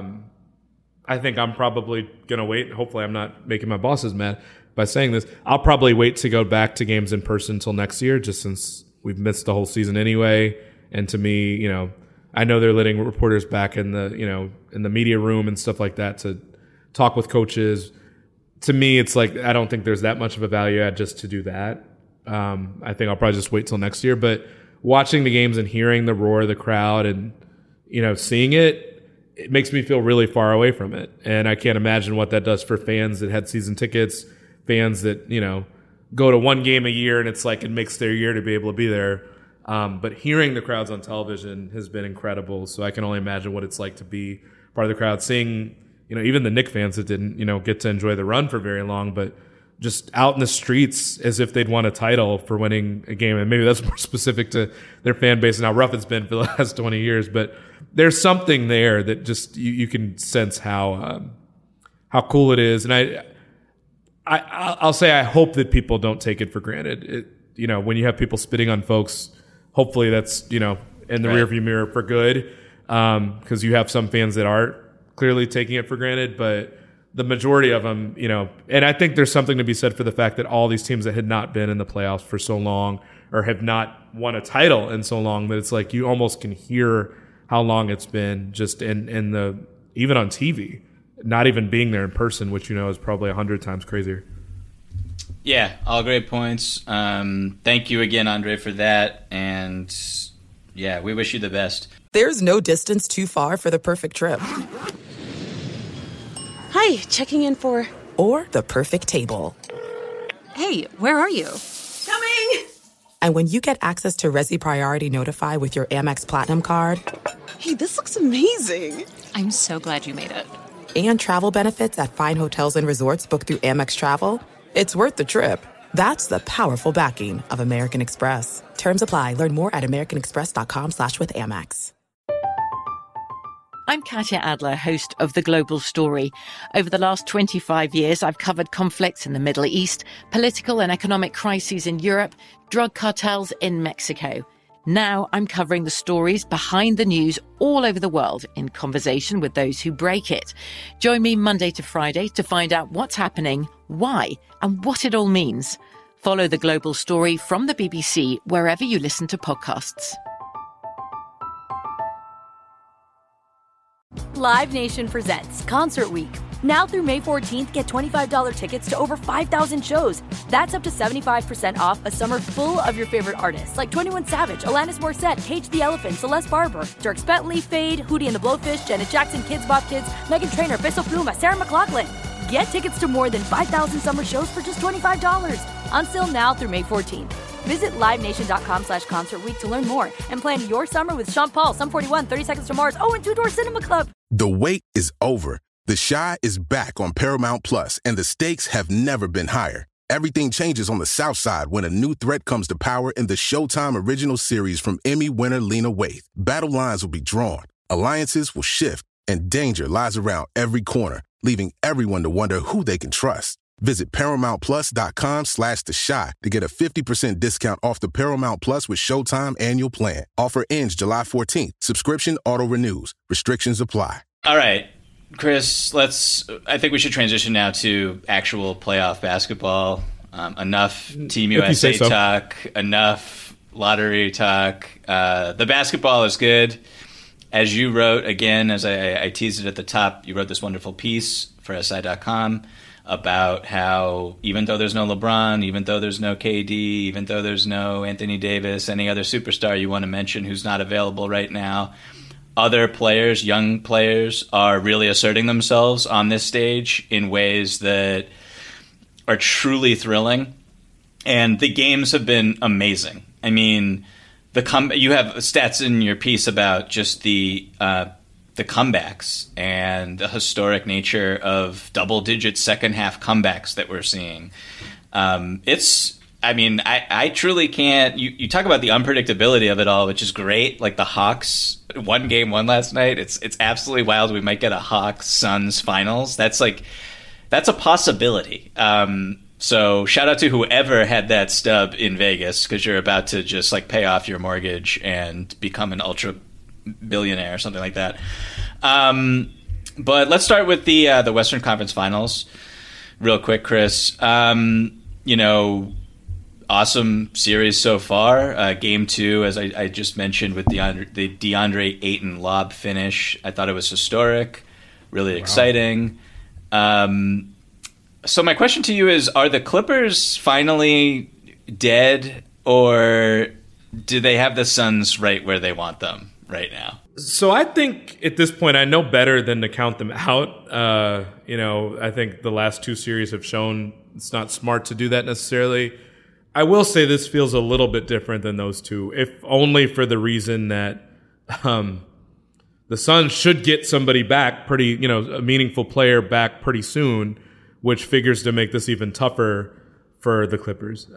I think I'm probably going to wait. Hopefully I'm not making my bosses mad by saying this. I'll probably wait to go back to games in person until next year, just since we've missed the whole season anyway. And to me, I know they're letting reporters back in the media room and stuff like that to talk with coaches. To me, it's like, I don't think there's that much of a value add just to do that. I think I'll probably just wait till next year. But watching the games and hearing the roar of the crowd and, seeing it makes me feel really far away from it. And I can't imagine what that does for fans that had season tickets, fans that, go to one game a year and it's like it makes their year to be able to be there. But hearing the crowds on television has been incredible. So I can only imagine what it's like to be part of the crowd, seeing, even the Knicks fans that didn't, get to enjoy the run for very long, but just out in the streets as if they'd won a title for winning a game. And maybe that's more specific to their fan base and how rough it's been for the last 20 years. But there's something there that just you can sense how cool it is. And I'll say I hope that people don't take it for granted. When you have people spitting on folks, hopefully that's, in the rearview mirror for good, because you have some fans that are clearly taking it for granted, but the majority of them, and I think there's something to be said for the fact that all these teams that had not been in the playoffs for so long or have not won a title in so long that it's like you almost can hear how long it's been just in the, even on TV, not even being there in person, which, is probably 100 times crazier. Yeah, all great points. Thank you again, Andre, for that. And yeah, we wish you the best. There's no distance too far for the perfect trip. Hi, checking in for... Or the perfect table. Hey, where are you? Coming! And when you get access to Resi Priority Notify with your Amex Platinum card... Hey, this looks amazing. I'm so glad you made it. And travel benefits at fine hotels and resorts booked through Amex Travel, it's worth the trip. That's the powerful backing of American Express. Terms apply. Learn more at americanexpress.com/withAmex. I'm Katya Adler, host of The Global Story. Over the last 25 years, I've covered conflicts in the Middle East, political and economic crises in Europe, drug cartels in Mexico. Now I'm covering the stories behind the news all over the world in conversation with those who break it. Join me Monday to Friday to find out what's happening, why, and what it all means. Follow The Global Story from the BBC wherever you listen to podcasts. Live Nation presents Concert Week. Now through May 14th, get $25 tickets to over 5,000 shows. That's up to 75% off a summer full of your favorite artists like 21 Savage, Alanis Morissette, Cage the Elephant, Celeste Barber, Dierks Bentley, Fade, Hootie and the Blowfish, Janet Jackson, Kidz Bop Kids, Meghan Trainor, Peso Pluma, Sarah McLachlan. Get tickets to more than 5,000 summer shows for just $25. Until now through May 14th. Visit LiveNation.com/Concert Week to learn more and plan your summer with Sean Paul, Sum 41, 30 Seconds to Mars, and Two Door Cinema Club. The wait is over. The Chi is back on Paramount Plus, and the stakes have never been higher. Everything changes on the South Side when a new threat comes to power in the Showtime original series from Emmy winner Lena Waithe. Battle lines will be drawn. Alliances will shift, and danger lies around every corner, leaving everyone to wonder who they can trust. Visit ParamountPlus.com/TheShot to get a 50% discount off the Paramount Plus with Showtime annual plan. Offer ends July 14th. Subscription auto-renews. Restrictions apply. All right, Chris, I think we should transition now to actual playoff basketball. Enough Team USA talk, enough lottery talk. The basketball is good. As you wrote, again, as I teased it at the top, you wrote this wonderful piece for SI.com about how even though there's no LeBron, even though there's no KD, even though there's no Anthony Davis, any other superstar you want to mention who's not available right now, other players, young players, are really asserting themselves on this stage in ways that are truly thrilling. And the games have been amazing. I mean, you have stats in your piece about just the comebacks and the historic nature of double-digit second-half comebacks that we're seeing. I truly can't. You talk about the unpredictability of it all, which is great. Like the Hawks, one game won last night. It's absolutely wild. We might get a Hawks-Suns finals. That's a possibility. So shout out to whoever had that stub in Vegas, because you're about to just like pay off your mortgage and become an ultra billionaire or something like that. But let's start with the Western Conference Finals real quick, Chris. Awesome series so far. Game 2, as I just mentioned, with the DeAndre Ayton lob finish. I thought it was historic, really exciting. So my question to you is, are the Clippers finally dead, or do they have the Suns right where they want them right now? So I think at this point I know better than to count them out. I think the last two series have shown it's not smart to do that necessarily. I will say this feels a little bit different than those two, if only for the reason that the Suns should get somebody back a meaningful player back pretty soon, which figures to make this even tougher for the Clippers.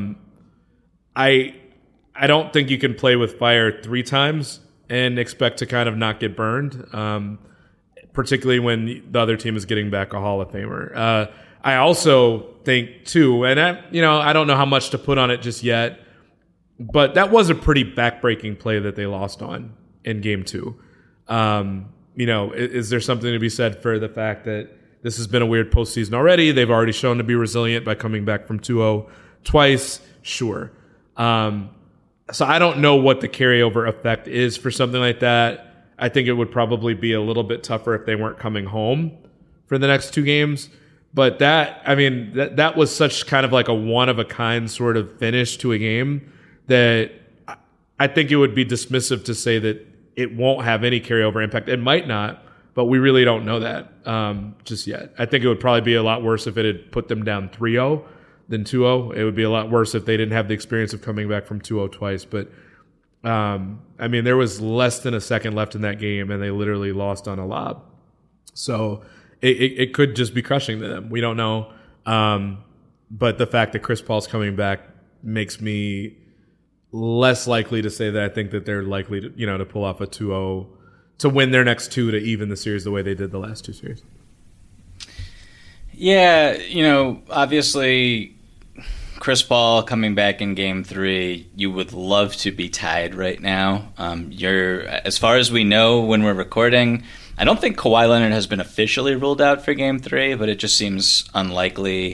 I don't think you can play with fire 3 times and expect to kind of not get burned, particularly when the other team is getting back a Hall of Famer. I also think, too, and I don't know how much to put on it just yet, but that was a pretty backbreaking play that they lost on in Game 2. Is there something to be said for the fact that this has been a weird postseason already? They've already shown to be resilient by coming back from 2-0 twice. Sure. So I don't know what the carryover effect is for something like that. I think it would probably be a little bit tougher if they weren't coming home for the next 2 games. But that was such kind of like a one-of-a-kind sort of finish to a game that I think it would be dismissive to say that it won't have any carryover impact. It might not, but we really don't know that just yet. I think it would probably be a lot worse if it had put them down 3-0 than 2-0. It would be a lot worse if they didn't have the experience of coming back from 2-0 twice. But, there was less than a second left in that game, and they literally lost on a lob. So it could just be crushing to them. We don't know. But the fact that Chris Paul's coming back makes me less likely to say that I think that they're likely to, to pull off a 2-0 to win their next 2 to even the series the way they did the last 2 series. Yeah, obviously Chris Paul coming back in Game 3, you would love to be tied right now. As far as we know when we're recording, I don't think Kawhi Leonard has been officially ruled out for Game 3, but it just seems unlikely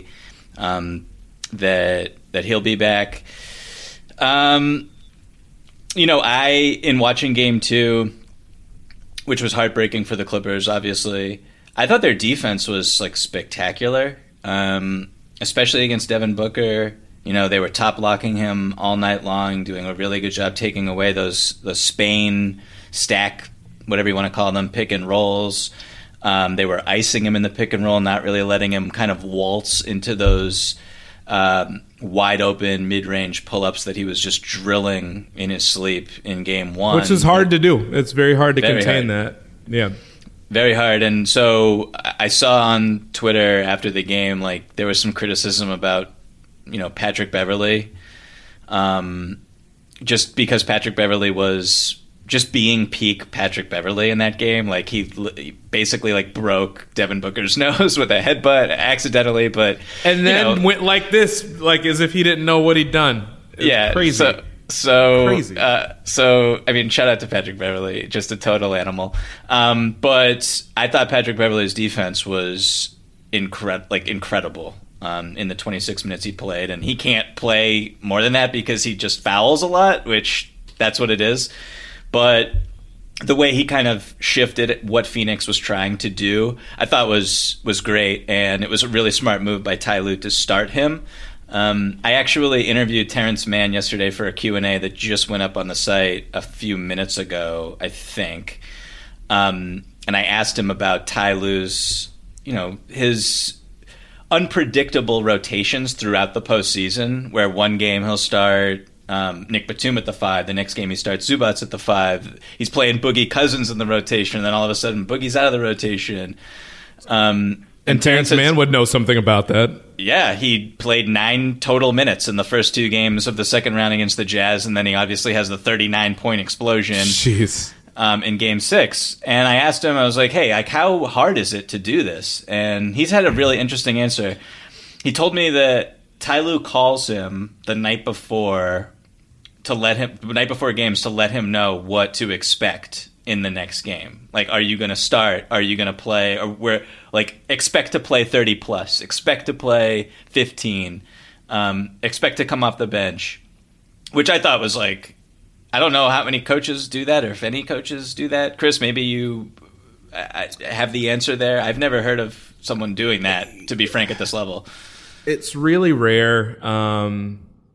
that he'll be back. In watching Game 2, which was heartbreaking for the Clippers, obviously, I thought their defense was like spectacular, especially against Devin Booker. They were top blocking him all night long, doing a really good job taking away those Spain stack, whatever you want to call them, pick and rolls. They were icing him in the pick and roll, not really letting him kind of waltz into those wide open mid-range pull-ups that he was just drilling in his sleep in Game 1. Which is hard to do. It's very hard to contain that. Yeah. Very hard. And so I saw on Twitter after the game, like, there was some criticism about, Patrick Beverley. Just because Patrick Beverley was just being peak Patrick Beverley in that game. Like he basically like broke Devin Booker's nose with a headbutt accidentally, but and then went like this, like as if he didn't know what he'd done. Crazy. Crazy. So I mean, shout out to Patrick Beverley, just a total animal. But I thought Patrick Beverley's defense was incredible. In the 26 minutes he played, and he can't play more than that because he just fouls a lot, which that's what it is. But the way he kind of shifted what Phoenix was trying to do, I thought was great, and it was a really smart move by Ty Lue to start him. I actually interviewed Terrence Mann yesterday for a Q&A that just went up on the site a few minutes ago, I think. And I asked him about Ty Lue's, his unpredictable rotations throughout the postseason, where one game he'll start Nick Batum at the 5, the next game he starts Zubac at the 5. He's playing Boogie Cousins in the rotation, and then all of a sudden Boogie's out of the rotation. And Terrence Mann would know something about that. Yeah, he played 9 total minutes in the first 2 games of the second round against the Jazz, and then he obviously has the 39-point explosion. Jeez. In Game 6. And I asked him, I was like, hey, like, how hard is it to do this? And he's had a really interesting answer. He told me that Ty Lue calls him the night before games to let him know what to expect in the next game. Like, are you going to start? Are you going to play? Or expect to play 30 plus, expect to play 15, expect to come off the bench, which I thought was like, I don't know how many coaches do that, or if any coaches do that. Chris, maybe you have the answer there. I've never heard of someone doing that, to be frank, at this level. It's really rare. I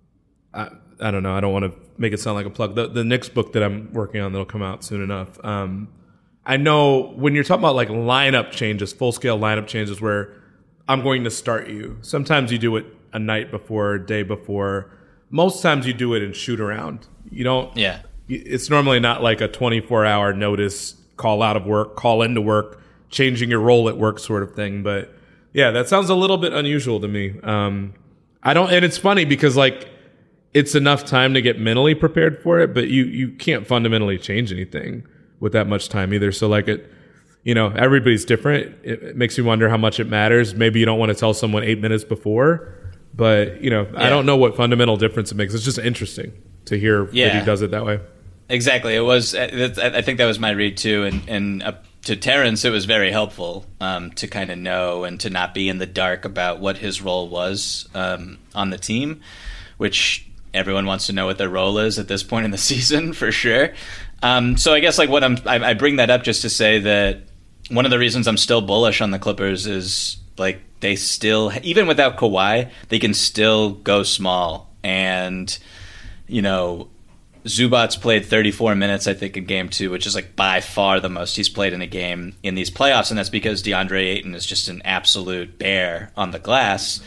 don't know. I don't want to make it sound like a plug. The Knicks book that I'm working on that'll come out soon enough. I know when you're talking about like lineup changes, full-scale lineup changes where I'm going to start you. Sometimes you do it a night before, a day before. Most times you do it in shoot around. You don't. Yeah. It's normally not like a 24-hour notice, call out of work, call into work, changing your role at work sort of thing. But yeah, that sounds a little bit unusual to me. And it's funny because like it's enough time to get mentally prepared for it, but you can't fundamentally change anything with that much time either. So like everybody's different. It makes you wonder how much it matters. Maybe you don't want to tell someone 8 minutes before, but yeah. I don't know what fundamental difference it makes. It's just interesting to hear that he does it that way. Exactly. It was. I think that was my read too. And to Terrence, it was very helpful to kind of know and to not be in the dark about what his role was on the team, which everyone wants to know what their role is at this point in the season for sure. So I guess like I bring that up just to say that one of the reasons I'm still bullish on the Clippers is like they still, even without Kawhi, they can still go small. And Zubac played 34 minutes, I think, in Game 2, which is like by far the most he's played in a game in these playoffs, and that's because DeAndre Ayton is just an absolute bear on the glass.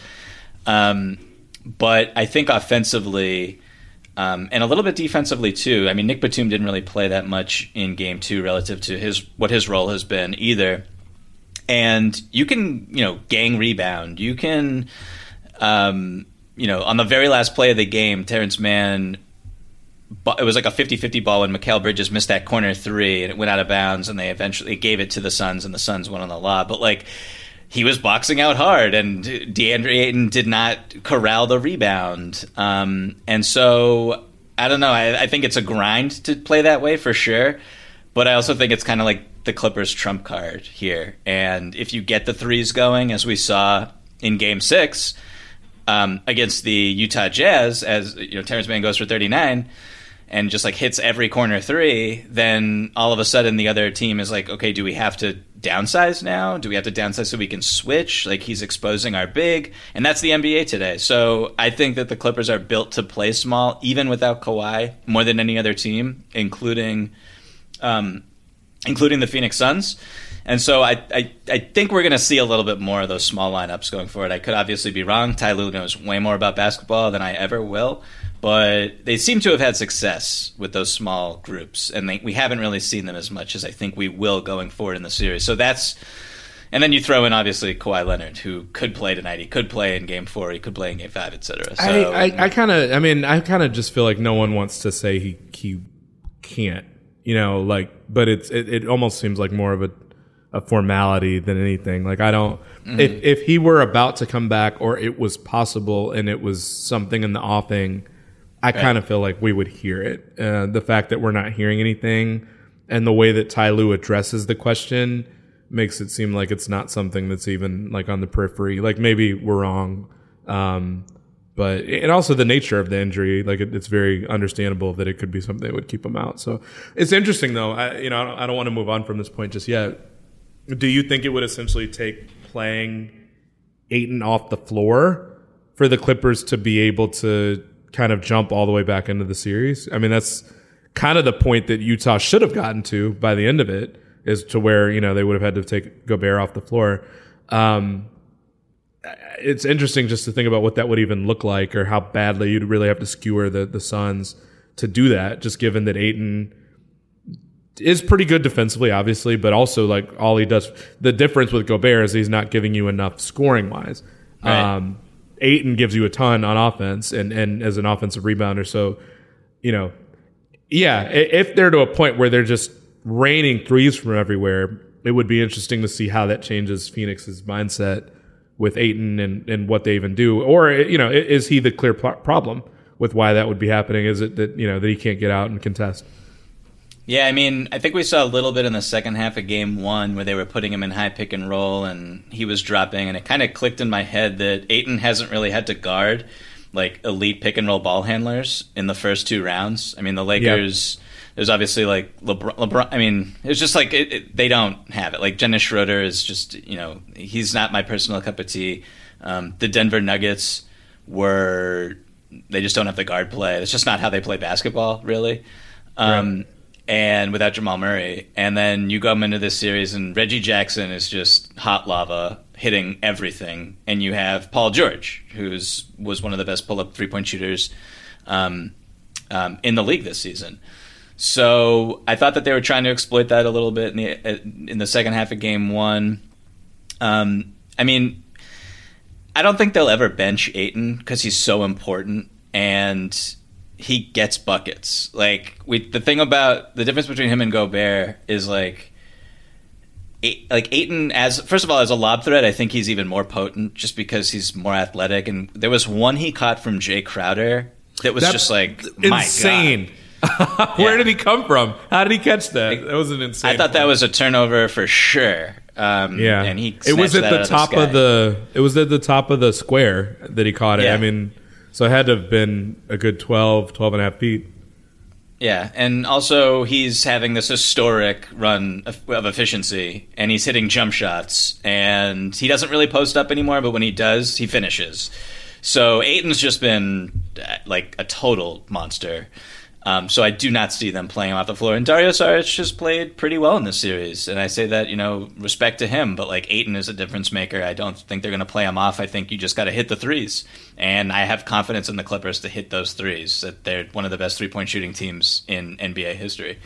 But I think offensively, and a little bit defensively too. I mean, Nick Batum didn't really play that much in Game 2 relative to what his role has been either. And you can, gang rebound. You can, on the very last play of the game, Terrence Mann, it was like a 50-50 ball when Mikal Bridges missed that corner 3 and it went out of bounds, and they eventually gave it to the Suns, and the Suns won on the lob. But like, he was boxing out hard, and DeAndre Ayton did not corral the rebound. And so I don't know. I think it's a grind to play that way for sure. But I also think it's kind of like the Clippers' trump card here. And if you get the threes going, as we saw in Game 6 against the Utah Jazz, as Terrence Mann goes for 39 and just like hits every corner 3, then all of a sudden the other team is like, okay, do we have to downsize now? Do we have to downsize so we can switch? Like, he's exposing our big, and that's the NBA today. So I think that the Clippers are built to play small, even without Kawhi, more than any other team, including the Phoenix Suns. And so I think we're going to see a little bit more of those small lineups going forward. I could obviously be wrong. Ty Lue knows way more about basketball than I ever will. But they seem to have had success with those small groups. And we haven't really seen them as much as I think we will going forward in the series. So that's – and then you throw in, obviously, Kawhi Leonard, who could play tonight. He could play in Game 4. He could play in Game 5, et cetera. So, I kind of just feel like no one wants to say he can't. but it almost seems like more of a formality than anything. Like, I don't, if he were about to come back or it was possible and it was something in the offing, I kind of feel like we would hear it. The fact that we're not hearing anything and the way that Ty Lue addresses the question makes it seem like it's not something that's even like on the periphery. Like, maybe we're wrong. But and also the nature of the injury, like it's very understandable that it could be something that would keep him out. So it's interesting, though. I don't want to move on from this point just yet. Do you think it would essentially take playing Ayton off the floor for the Clippers to be able to kind of jump all the way back into the series? I mean, that's kind of the point that Utah should have gotten to by the end of it, is to where they would have had to take Gobert off the floor. It's interesting just to think about what that would even look like, or how badly you'd really have to skewer the Suns to do that, just given that Ayton is pretty good defensively, obviously, but also like all he does, the difference with Gobert is he's not giving you enough scoring wise. Right. Ayton gives you a ton on offense and as an offensive rebounder. So, if they're to a point where they're just raining threes from everywhere, it would be interesting to see how that changes Phoenix's mindset with Ayton and what they even do. Or, is he the clear problem with why that would be happening? Is it that, that he can't get out and contest? Yeah, I mean, I think we saw a little bit in the second half of game one where they were putting him in high pick and roll and he was dropping, and it kind of clicked in my head that Ayton hasn't really had to guard like elite pick and roll ball handlers in the first two rounds. I mean, the Lakers, there's obviously like LeBron. I mean, it's just like they don't have it. Like Dennis Schroeder is just, he's not my personal cup of tea. The Denver Nuggets they just don't have the guard play. It's just not how they play basketball, really. And without Jamal Murray. And then you come into this series and Reggie Jackson is just hot lava, hitting everything. And you have Paul George, was one of the best pull-up three-point shooters in the league this season. So I thought that they were trying to exploit that a little bit in the second half of game one. I mean, I don't think they'll ever bench Ayton because he's so important and he gets buckets. Like, the thing about the difference between him and Gobert is like Ayton, first of all, as a lob threat, I think he's even more potent just because he's more athletic. And there was one he caught from Jay Crowder that was just like, insane. My God. Where did he come from? How did he catch that? That was an insane. I thought that was a turnover for sure. And he it was at the top of the top of the square that he caught it. I mean, so it had to have been a good 12 and a half feet. Yeah, and also he's having this historic run of efficiency, and he's hitting jump shots, and he doesn't really post up anymore, but when he does, he finishes. So Ayton's just been like a total monster. So I do not see them playing him off the floor. And Dario Saric has played pretty well in this series. And I say that, respect to him. But, like, Ayton is a difference maker. I don't think they're going to play him off. I think you just got to hit the threes. And I have confidence in the Clippers to hit those threes. That they're one of the best three-point shooting teams in NBA history.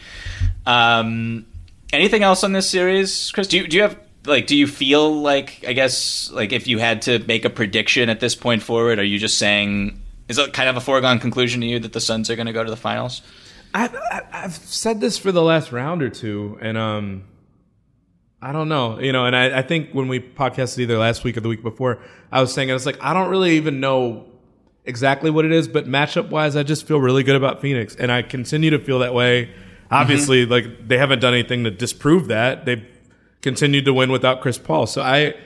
Anything else on this series, Chris? Do you have... Like, do you feel like, I guess, like, if you had to make a prediction at this point forward, are you just saying... Is it kind of a foregone conclusion to you that the Suns are going to go to the finals? I've said this for the last round or two, and I don't know. And I think when we podcasted either last week or the week before, I was saying, I was like, I don't really even know exactly what it is, but matchup-wise, I just feel really good about Phoenix, and I continue to feel that way. Obviously, like, they haven't done anything to disprove that. They've continued to win without Chris Paul. So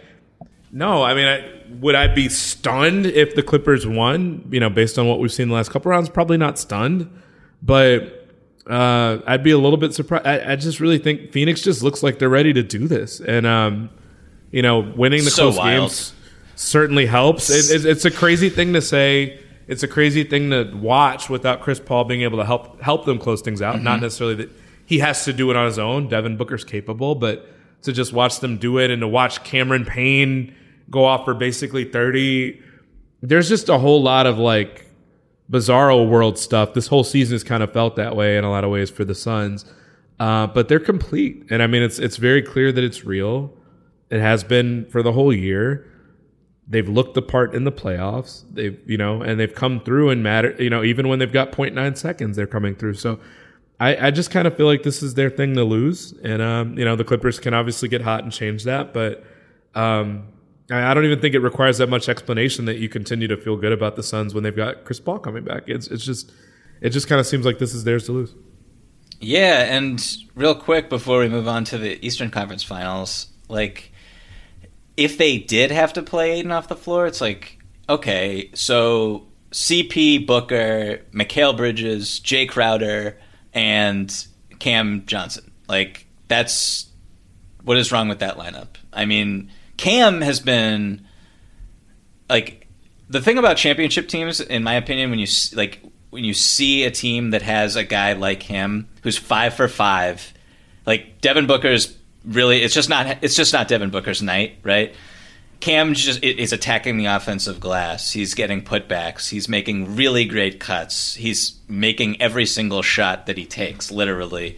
would I be stunned if the Clippers won? Based on what we've seen the last couple rounds, probably not stunned, but I'd be a little bit surprised. I just really think Phoenix just looks like they're ready to do this, and winning the close games certainly helps. It's a crazy thing to say. It's a crazy thing to watch without Chris Paul being able to help them close things out. Not necessarily that he has to do it on his own. Devin Booker's capable, but to just watch them do it and to watch Cameron Payne go off for basically 30. There's just a whole lot of like bizarro world stuff. This whole season has kind of felt that way in a lot of ways for the Suns. But they're complete. And I mean, it's very clear that it's real. It has been for the whole year. They've looked the part in the playoffs. They've, and they've come through and matter, even when they've got 0.9 seconds, they're coming through. So I just kind of feel like this is their thing to lose. And, the Clippers can obviously get hot and change that. But I don't even think it requires that much explanation that you continue to feel good about the Suns when they've got Chris Paul coming back. It just kind of seems like this is theirs to lose. Yeah, and real quick before we move on to the Eastern Conference Finals, like, if they did have to play Aiden off the floor, it's like, okay, so CP, Booker, Mikal Bridges, Jay Crowder, and Cam Johnson. Like, that's what is wrong with that lineup. I mean, Cam has been, like, the thing about championship teams, in my opinion, when you see a team that has a guy like him who's 5 for 5, like Devin Booker's really, it's just not Devin Booker's night, right? Cam just is attacking the offensive glass. He's getting putbacks. He's making really great cuts. He's making every single shot that he takes, literally.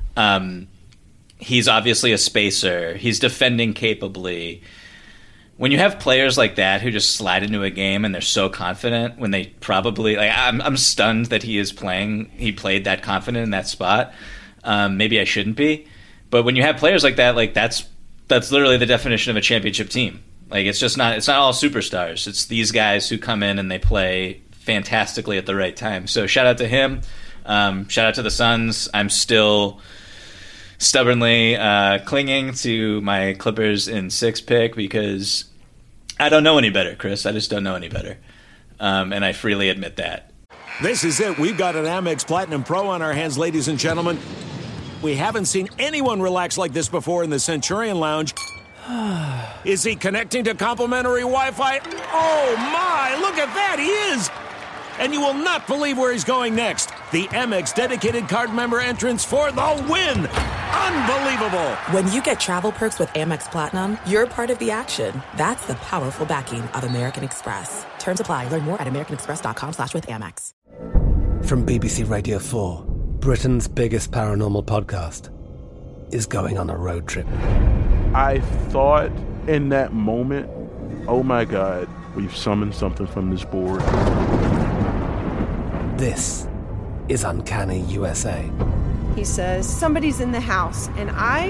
He's obviously a spacer. He's defending capably. When you have players like that who just slide into a game and they're so confident when they probably, like, I'm stunned that he played that confident in that spot. Maybe I shouldn't be. But when you have players like that, like, that's literally the definition of a championship team. Like, it's not all superstars. It's these guys who come in and they play fantastically at the right time. So shout out to him. Shout out to the Suns. I'm still stubbornly clinging to my Clippers in 6 pick because I don't know any better, Chris. I just don't know any better. And I freely admit that. This is it. We've got an Amex Platinum Pro on our hands, ladies and gentlemen. We haven't seen anyone relax like this before in the Centurion Lounge. Is he connecting to complimentary Wi-Fi? Oh, my! Look at that! He is! And you will not believe where he's going next. The Amex dedicated card member entrance for the win! Unbelievable! When you get travel perks with Amex Platinum, you're part of the action. That's the powerful backing of American Express. Terms apply. Learn more at americanexpress.com/withAmex. From BBC Radio 4, Britain's biggest paranormal podcast is going on a road trip. I thought in that moment, oh my God, we've summoned something from this board. This is Uncanny USA. He says, somebody's in the house, and I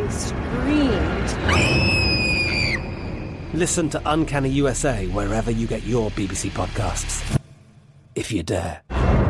screamed. Listen to Uncanny USA wherever you get your BBC podcasts, if you dare.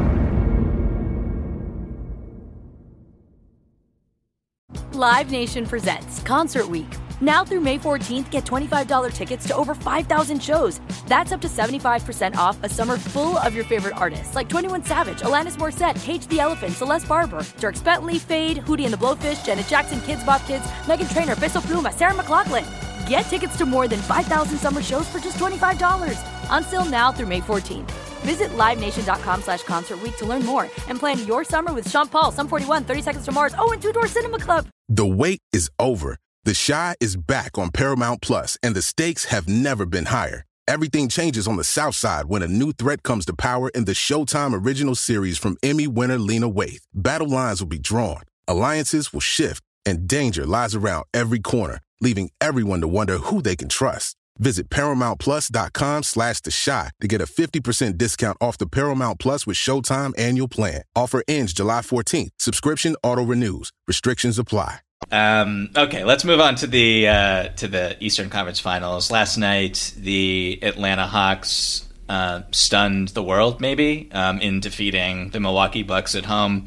Live Nation presents Concert Week. Now through May 14th, get $25 tickets to over 5,000 shows. That's up to 75% off a summer full of your favorite artists like 21 Savage, Alanis Morissette, Cage the Elephant, Celeste Barber, Dierks Bentley, Fade, Hootie and the Blowfish, Janet Jackson, Kidz Bop Kids, Meghan Trainor, Bissell Pluma, Sarah McLachlan. Get tickets to more than 5,000 summer shows for just $25. Until now through May 14th. Visit LiveNation.com/Concert Week to learn more and plan your summer with Sean Paul, Sum 41, 30 Seconds to Mars, and Two Door Cinema Club. The wait is over. The Chi is back on Paramount Plus, and the stakes have never been higher. Everything changes on the South Side when a new threat comes to power in the Showtime original series from Emmy winner Lena Waithe. Battle lines will be drawn, alliances will shift, and danger lies around every corner, leaving everyone to wonder who they can trust. Visit ParamountPlus.com/The Chi to get a 50% discount off the Paramount Plus with Showtime annual plan. Offer ends July 14th. Subscription auto-renews. Restrictions apply. Okay, let's move on to the Eastern Conference Finals. Last night, the Atlanta Hawks stunned the world, maybe, in defeating the Milwaukee Bucks at home.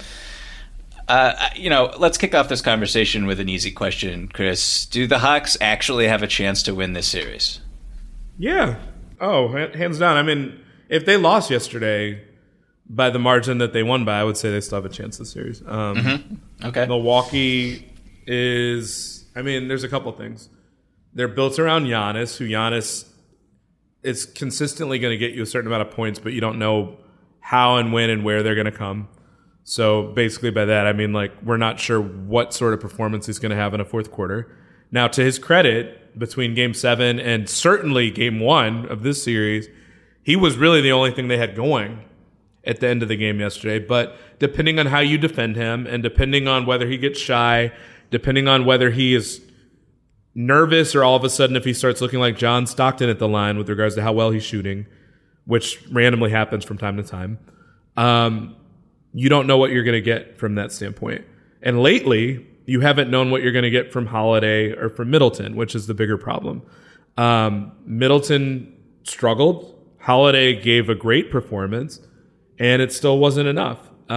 Let's kick off this conversation with an easy question, Chris. Do the Hawks actually have a chance to win this series? Yeah. Oh, hands down. I mean, if they lost yesterday by the margin that they won by, I would say they still have a chance this series. Okay. Milwaukee is, there's a couple things. They're built around Giannis, who Giannis is consistently going to get you a certain amount of points, but you don't know how and when and where they're going to come. So basically by that, we're not sure what sort of performance he's going to have in a fourth quarter. Now, to his credit, between Game 7 and certainly Game 1 of this series, he was really the only thing they had going at the end of the game yesterday. But depending on how you defend him and depending on whether he gets shy, depending on whether he is nervous or all of a sudden if he starts looking like John Stockton at the line with regards to how well he's shooting, which randomly happens from time to time, you don't know what you're going to get from that standpoint. And lately, you haven't known what you're going to get from Holiday or from Middleton, which is the bigger problem. Middleton struggled. Holiday gave a great performance, and it still wasn't enough.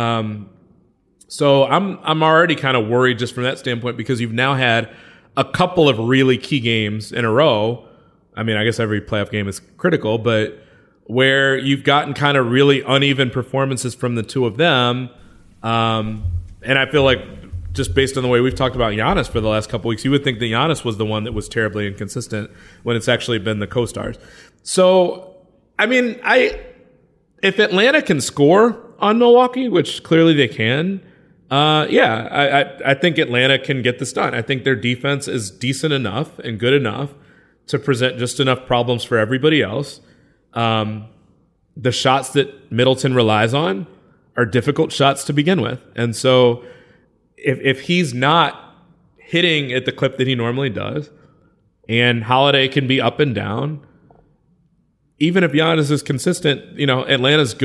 So I'm already kind of worried just from that standpoint, because you've now had a couple of really key games in a row. I mean, I guess every playoff game is critical, but where you've gotten kind of really uneven performances from the two of them. And I feel like, just based on the way we've talked about Giannis for the last couple weeks, you would think that Giannis was the one that was terribly inconsistent when it's actually been the co-stars. So, I mean, if Atlanta can score on Milwaukee, which clearly they can, I think Atlanta can get this done. I think their defense is decent enough and good enough to present just enough problems for everybody else. The shots that Middleton relies on are difficult shots to begin with. And so if he's not hitting at the clip that he normally does, and Holiday can be up and down, even if Giannis is consistent, Atlanta's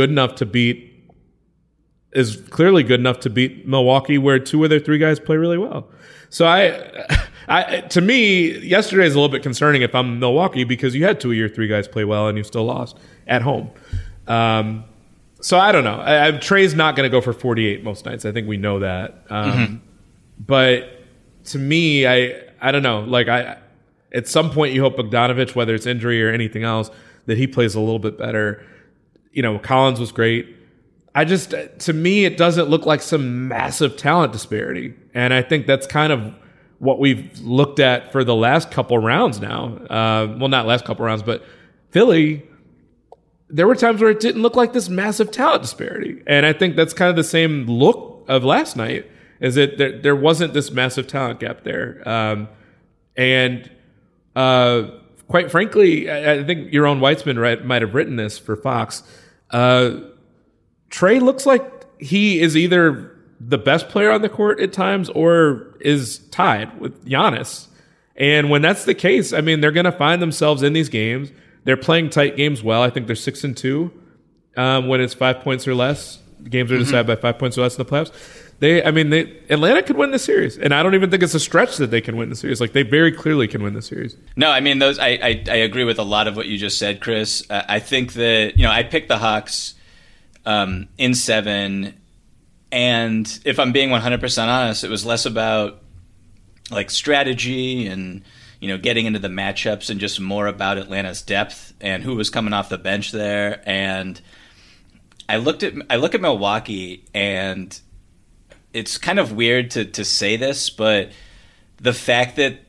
is clearly good enough to beat Milwaukee, where two of their three guys play really well. So to me, yesterday is a little bit concerning if I'm Milwaukee, because you had two of your three guys play well and you still lost at home. So I don't know. Trey's not going to go for 48 most nights. I think we know that. But to me, I don't know. Like, at some point you hope Bogdanovich, whether it's injury or anything else, that he plays a little bit better. Collins was great. To me, it doesn't look like some massive talent disparity. And I think that's kind of what we've looked at for the last couple rounds now. Well, not last couple rounds, but Philly, there were times where it didn't look like this massive talent disparity. And I think that's kind of the same look of last night, is that there wasn't this massive talent gap there. Quite frankly, I think your own Weitzman might have written this for Fox. Trey looks like he is either the best player on the court at times or is tied with Giannis. And when that's the case, I mean, they're going to find themselves in these games. They're playing tight games well. I think they're 6-2 when it's 5 points or less. The games are decided by 5 points or less in the playoffs. Atlanta could win the series, and I don't even think it's a stretch that they can win the series. Like, they very clearly can win the series. No, I mean, I agree with a lot of what you just said, Chris. I think that, I picked the Hawks in 7, and if I'm being 100% honest, it was less about like strategy and getting into the matchups, and just more about Atlanta's depth and who was coming off the bench there. And I look at Milwaukee, and it's kind of weird to say this, but the fact that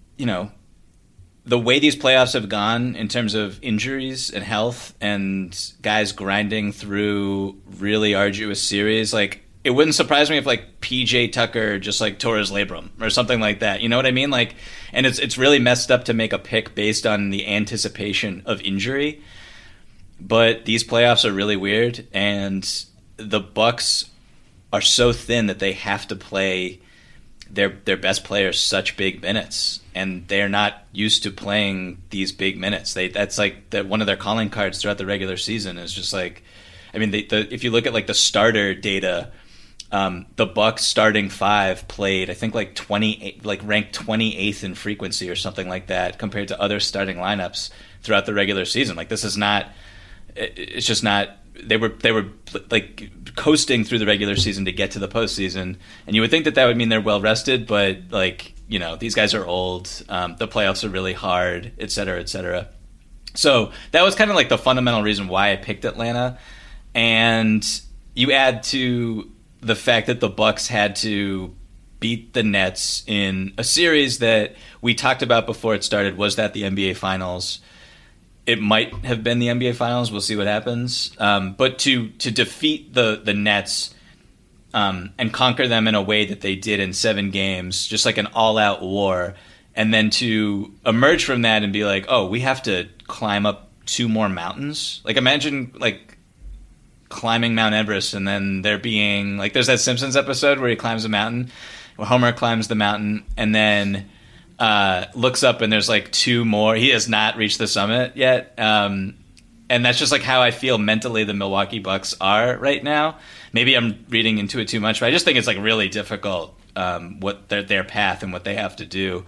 the way these playoffs have gone in terms of injuries and health and guys grinding through really arduous series, like, it wouldn't surprise me if like PJ Tucker just like tore his labrum or something like that. You know what I mean? Like, and it's really messed up to make a pick based on the anticipation of injury. But these playoffs are really weird, and the Bucks are so thin that they have to play their best players such big minutes, and they're not used to playing these big minutes. That's like one of their calling cards throughout the regular season is just like, I mean, if you look at like the starter data, the Bucks starting 5 played, I think, like 28, like ranked 28th in frequency or something like that compared to other starting lineups throughout the regular season. Like, this is not. It's just not. They were like coasting through the regular season to get to the postseason, and you would think that would mean they're well rested, but like, these guys are old. The playoffs are really hard, et cetera, et cetera. So that was kind of like the fundamental reason why I picked Atlanta. And you add to the fact that the Bucks had to beat the Nets in a series that we talked about before it started. Was that the NBA Finals? It might have been the NBA Finals. We'll see what happens. But to defeat the Nets and conquer them in a way that they did in 7 games, just like an all-out war, and then to emerge from that and be like, oh, we have to climb up 2 more mountains. Like, imagine like climbing Mount Everest, and then there being like, there's that Simpsons episode where he climbs a mountain, where Homer climbs the mountain, and then looks up and there's like 2 more. He has not reached the summit yet. And that's just like how I feel mentally the Milwaukee Bucks are right now. maybe I'm reading into it too much, but I just think it's like really difficult what their path and what they have to do.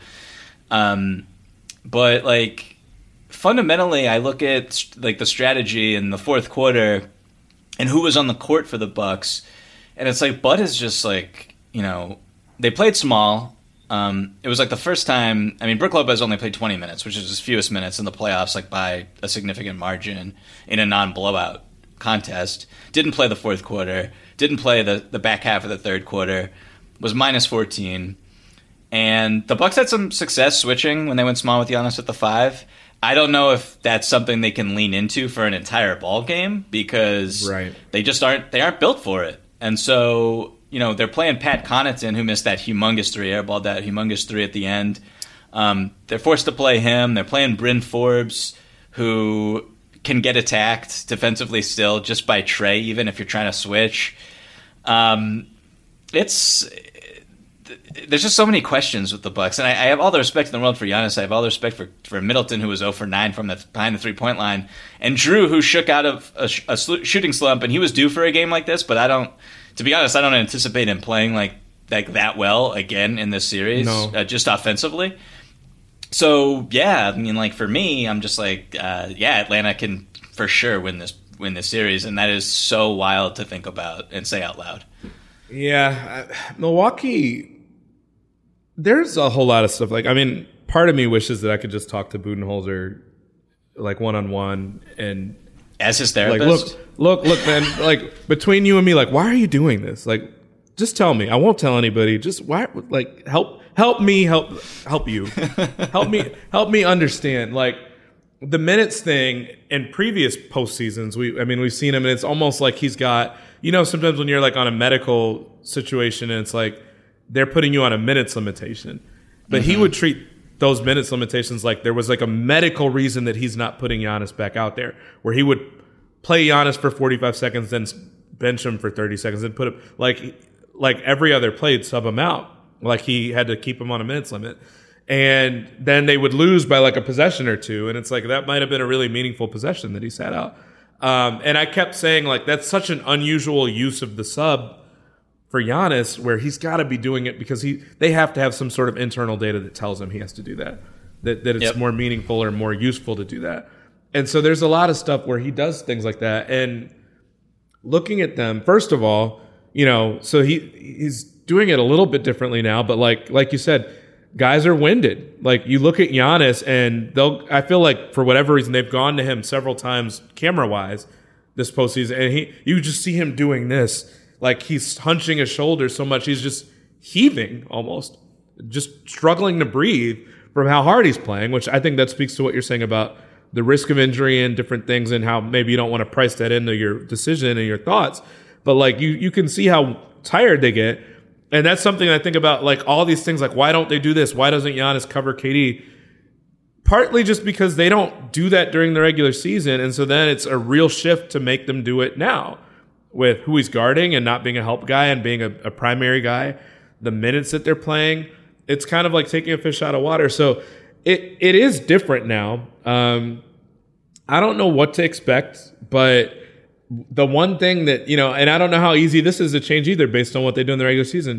But like fundamentally, I look at like the strategy in the fourth quarter and who was on the court for the Bucks, and it's like Bud is just like, you know, they played small. It was like the first time. I mean, Brook Lopez only played 20 minutes, which is his fewest minutes in the playoffs, like by a significant margin in a non-blowout contest. Didn't play the fourth quarter. Didn't play the back half of the third quarter. Was minus 14. And the Bucks had some success switching when they went small with Giannis at the 5. I don't know if that's something they can lean into for an entire ball game because they just aren't built for it. And so, you know, they're playing Pat Connaughton, who missed that humongous 3, airballed that humongous 3 at the end. They're forced to play him. They're playing Bryn Forbes, who can get attacked defensively still just by Trey, even if you're trying to switch. There's just so many questions with the Bucks, and I have all the respect in the world for Giannis. I have all the respect for Middleton, who was 0 for 9 from behind the 3-point line, and Drew, who shook out of a shooting slump, and he was due for a game like this. But to be honest, I don't anticipate him playing like that well again in this series, just offensively. So yeah, I mean, like for me, I'm just like, Atlanta can for sure win this series, and that is so wild to think about and say out loud. Yeah, Milwaukee. There's a whole lot of stuff. Like, I mean, part of me wishes that I could just talk to Budenholzer, like one-on-one, and as his therapist. Like, look, man. Like between you and me, like, why are you doing this? Like, just tell me. I won't tell anybody. Just why? Like, help me. Help you. help me understand. Like the minutes thing in previous postseasons. We've seen him, and it's almost like he's got. You know, sometimes when you're like on a medical situation, and it's like they're putting you on a minutes limitation, but he would treat those minutes limitations like there was like a medical reason that he's not putting Giannis back out there, where he would play Giannis for 45 seconds, then bench him for 30 seconds, and put him like every other play, sub him out, like he had to keep him on a minutes limit, and then they would lose by like a possession or two, and it's like that might have been a really meaningful possession that he sat out. And I kept saying, like, that's such an unusual use of the sub for Giannis, where he's got to be doing it because they have to have some sort of internal data that tells him he has to do that it's more meaningful or more useful to do that. And so there's a lot of stuff where he does things like that. And looking at them, first of all, you know, so he's doing it a little bit differently now, but like you said, guys are winded. Like you look at Giannis and I feel like for whatever reason, they've gone to him several times camera wise this postseason. And you just see him doing this. Like he's hunching his shoulders so much. He's just heaving almost, just struggling to breathe from how hard he's playing, which I think that speaks to what you're saying about the risk of injury and different things and how maybe you don't want to price that into your decision and your thoughts. But like you can see how tired they get. And that's something I think about, like all these things, like why don't they do this? Why doesn't Giannis cover KD? Partly just because they don't do that during the regular season. And so then it's a real shift to make them do it now with who he's guarding and not being a help guy and being a primary guy. The minutes that they're playing, it's kind of like taking a fish out of water. So it is different now. I don't know what to expect, but the one thing that, you know, and I don't know how easy this is to change either based on what they do in the regular season.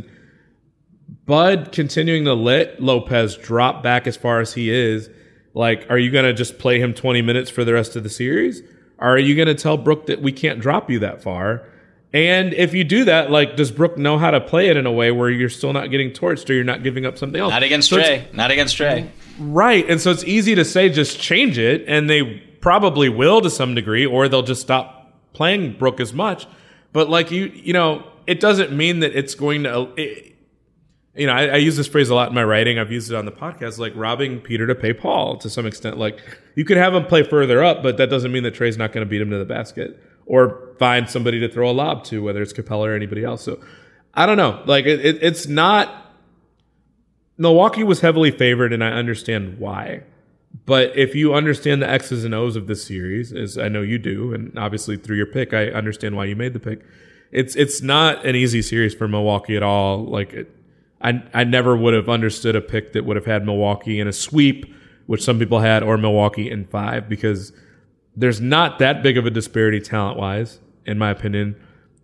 Bud continuing to let Lopez drop back as far as he is. Like, are you going to just play him 20 minutes for the rest of the series? Or are you going to tell Brook that we can't drop you that far? And if you do that, like, does Brook know how to play it in a way where you're still not getting torched or you're not giving up something else? Not against Trey. Not against Trey. Right. And so it's easy to say just change it, and they probably will to some degree, or they'll just stop playing Brook as much. But like you know, it doesn't mean that it's going to, you know, I use this phrase a lot in my writing. I've used it on the podcast, like robbing Peter to pay Paul to some extent. Like you could have him play further up, but that doesn't mean that Trey's not going to beat him to the basket or find somebody to throw a lob to, whether it's Capella or anybody else. So I don't know. Like it's not, Milwaukee was heavily favored, and I understand why. But if you understand the X's and O's of this series, as I know you do, and obviously through your pick, I understand why you made the pick. It's not an easy series for Milwaukee at all. Like I never would have understood a pick that would have had Milwaukee in a sweep, which some people had, or Milwaukee in 5, because there's not that big of a disparity talent-wise, in my opinion.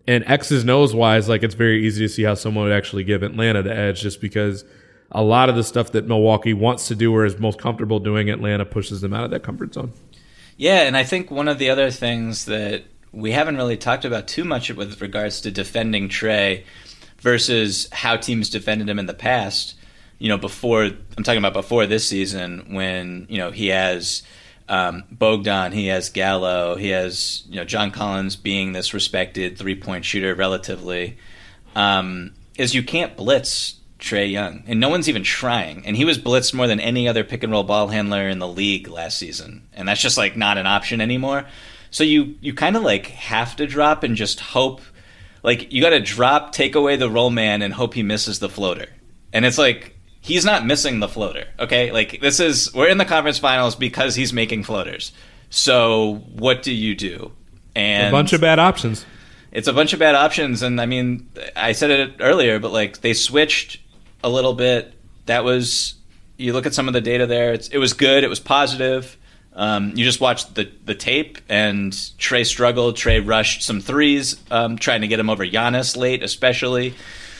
And X's and O's wise, like it's very easy to see how someone would actually give Atlanta the edge, just because a lot of the stuff that Milwaukee wants to do or is most comfortable doing, Atlanta pushes them out of that comfort zone. Yeah, and I think one of the other things that we haven't really talked about too much with regards to defending Trae versus how teams defended him in the past, before this season, when, he has Bogdan, he has Gallo, he has, John Collins being this respected 3-point shooter relatively, is you can't blitz Trae Young, and no one's even trying. And he was blitzed more than any other pick and roll ball handler in the league last season, and that's just like not an option anymore. So you kind of like have to drop and just hope. Like you got to drop, take away the roll man, and hope he misses the floater. And it's like he's not missing the floater. Okay, like we're in the conference finals because he's making floaters. So what do you do? And a bunch of bad options. It's a bunch of bad options, and I mean, I said it earlier, but like they switched a little bit. That was, you look at some of the data there, it was good, it was positive. You just watched the tape, and Trae struggled. Trae rushed some threes, trying to get him over Giannis late, especially.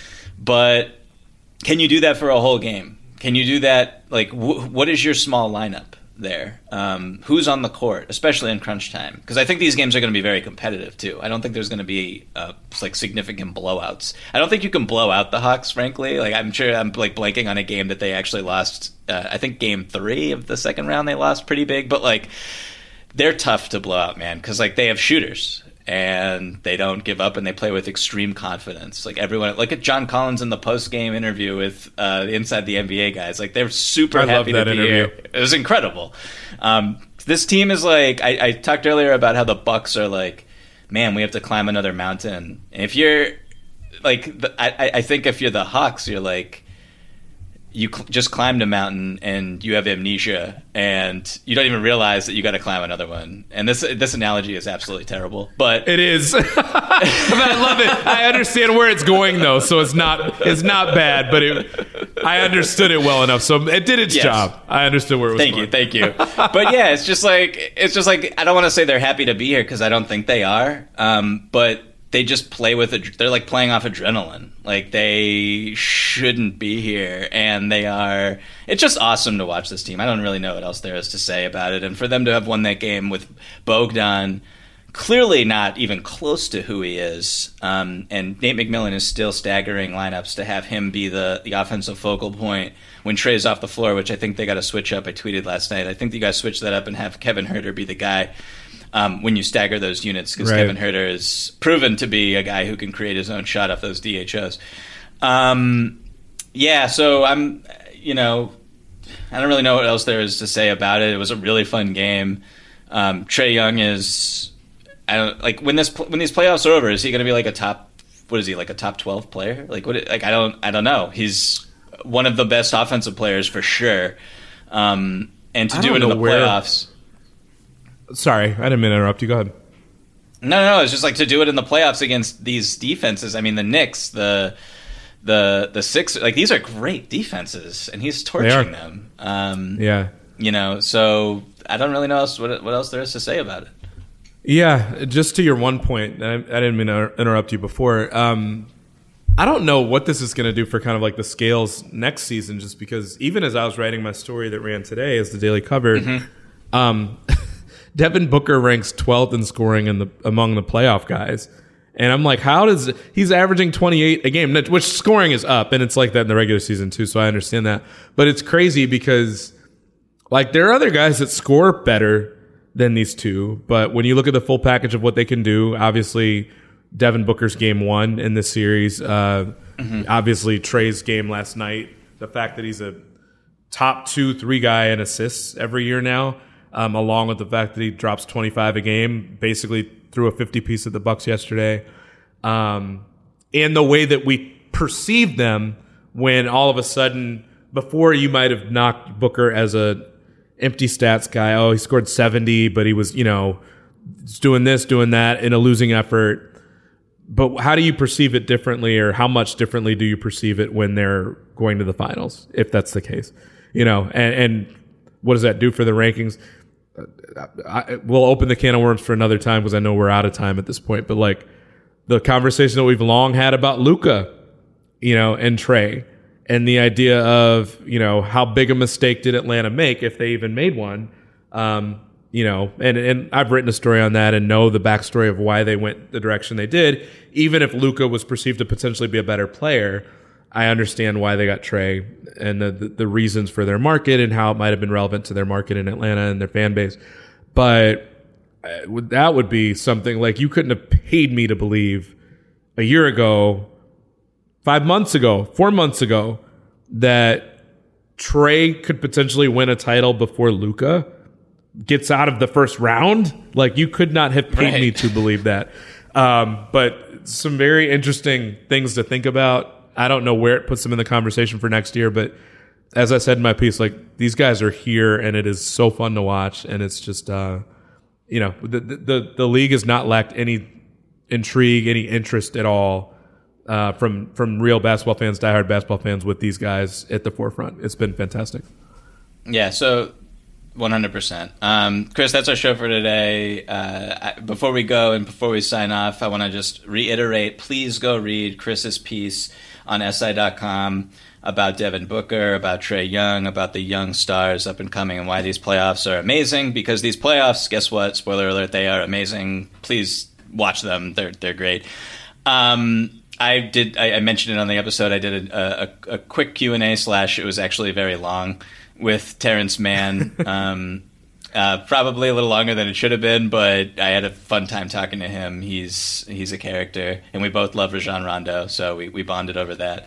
But can you do that for a whole game? Can you do that? Like, what is your small lineup there? Who's on the court, especially in crunch time? Because I think these games are going to be very competitive too. I don't think there's going to be like significant blowouts. I don't think you can blow out the Hawks, frankly. Like I'm sure I'm like blanking on a game that they actually lost. I think game 3 of the second round they lost pretty big, but like they're tough to blow out, man, because like they have shooters and they don't give up and they play with extreme confidence. Like everyone, look at John Collins in the post game interview with Inside the NBA guys. Like they're super happy to be here. It was incredible. This team is like, I talked earlier about how the Bucks are like, man, we have to climb another mountain. And if you're like, I think if you're the Hawks, you're like, you just climbed a mountain and you have amnesia and you don't even realize that you got to climb another one. And this analogy is absolutely terrible, but it is. I love it. I understand where it's going though, so it's not bad. But I understood it well enough, so it did its job. I understood where it was going. Thank you. But yeah, it's just like I don't want to say they're happy to be here because I don't think they are. But they just play with it. They're like playing off adrenaline. Like they shouldn't be here, and they are. It's just awesome to watch this team. I don't really know what else there is to say about it. And for them to have won that game with Bogdan clearly not even close to who he is, and Nate McMillan is still staggering lineups to have him be the offensive focal point when Trae's off the floor, which I think they got to switch up. I tweeted last night. I think you guys switch that up and have Kevin Huerter be the guy. When you stagger those units, because Kevin Huerter is proven to be a guy who can create his own shot off those DHOs. So I'm, I don't really know what else there is to say about it. It was a really fun game. Trae Young is, I don't like when these playoffs are over. Is he going to be like a top 12 player? Like what? Like I don't know. He's one of the best offensive players for sure. And to do it in the playoffs. Sorry, I didn't mean to interrupt you. Go ahead. No, it's just like to do it in the playoffs against these defenses. I mean, the Knicks, the Sixers, like these are great defenses, and he's torching them. So I don't really know what else there is to say about it. Yeah, just to your one point, I didn't mean to interrupt you before. I don't know what this is going to do for kind of like the scales next season, just because even as I was writing my story that ran today as the Daily Cover, Devin Booker ranks 12th in scoring among the playoff guys. And I'm like, he's averaging 28 a game, which scoring is up, and it's like that in the regular season too, so I understand that. But it's crazy because like there are other guys that score better than these two, but when you look at the full package of what they can do, obviously Devin Booker's game 1 in this series, obviously Trae's game last night, the fact that he's a top 2-3 guy in assists every year now, along with the fact that he drops 25 a game, basically threw a 50-piece at the Bucks yesterday. And the way that we perceived them when all of a sudden, before you might have knocked Booker as a empty stats guy, he scored 70, but he was, doing this, doing that in a losing effort. But how do you perceive it differently, or how much differently do you perceive it when they're going to the finals, if that's the case? And what does that do for the rankings? We'll open the can of worms for another time because I know we're out of time at this point. But like, the conversation that we've long had about Luka, and Trey, and the idea of, how big a mistake did Atlanta make if they even made one. And I've written a story on that and know the backstory of why they went the direction they did. Even if Luka was perceived to potentially be a better player, I understand why they got Trey and the reasons for their market and how it might have been relevant to their market in Atlanta and their fan base. But that would be something like you couldn't have paid me to believe a year ago, 5 months ago, 4 months ago, that Trey could potentially win a title before Luka gets out of the first round. Like, you could not have paid me to believe that. But some very interesting things to think about. I don't know where it puts them in the conversation for next year, but as I said in my piece, like, these guys are here and it is so fun to watch. And it's just, the league has not lacked any intrigue, any interest at all from real basketball fans, diehard basketball fans, with these guys at the forefront. It's been fantastic. Yeah, so 100%. Chris, that's our show for today. Before we go and before we sign off, I want to just reiterate, please go read Chris's piece on SI.com about Devin Booker, about Trae Young, about the young stars up and coming, and why these playoffs are amazing. Because these playoffs, guess what? Spoiler alert, they are amazing. Please watch them. They're great. I mentioned it on the episode. I did a quick Q&A / it was actually very long with Terrence Mann. Probably a little longer than it should have been, but I had a fun time talking to him. He's a character, and we both love Rajon Rondo, so we bonded over that.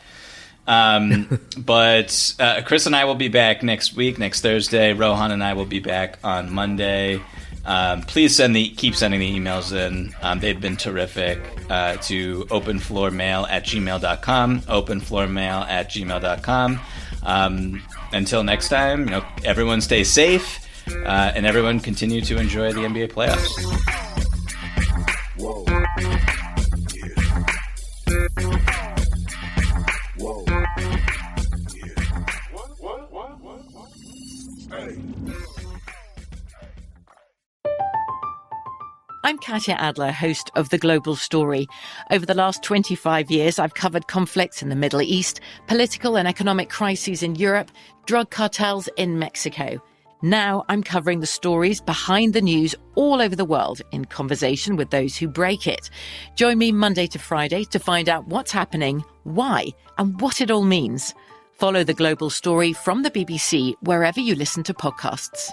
But Chris and I will be back next week, next Thursday. Rohan and I will be back on Monday. Please keep sending the emails in. They've been terrific. To openfloormail@gmail.com, openfloormail@gmail.com. Until next time, everyone stay safe, and everyone continue to enjoy the NBA playoffs. Whoa. I'm Katya Adler, host of The Global Story. Over the last 25 years, I've covered conflicts in the Middle East, political and economic crises in Europe, drug cartels in Mexico. Now I'm covering the stories behind the news all over the world in conversation with those who break it. Join me Monday to Friday to find out what's happening, why, and what it all means. Follow The Global Story from the BBC wherever you listen to podcasts.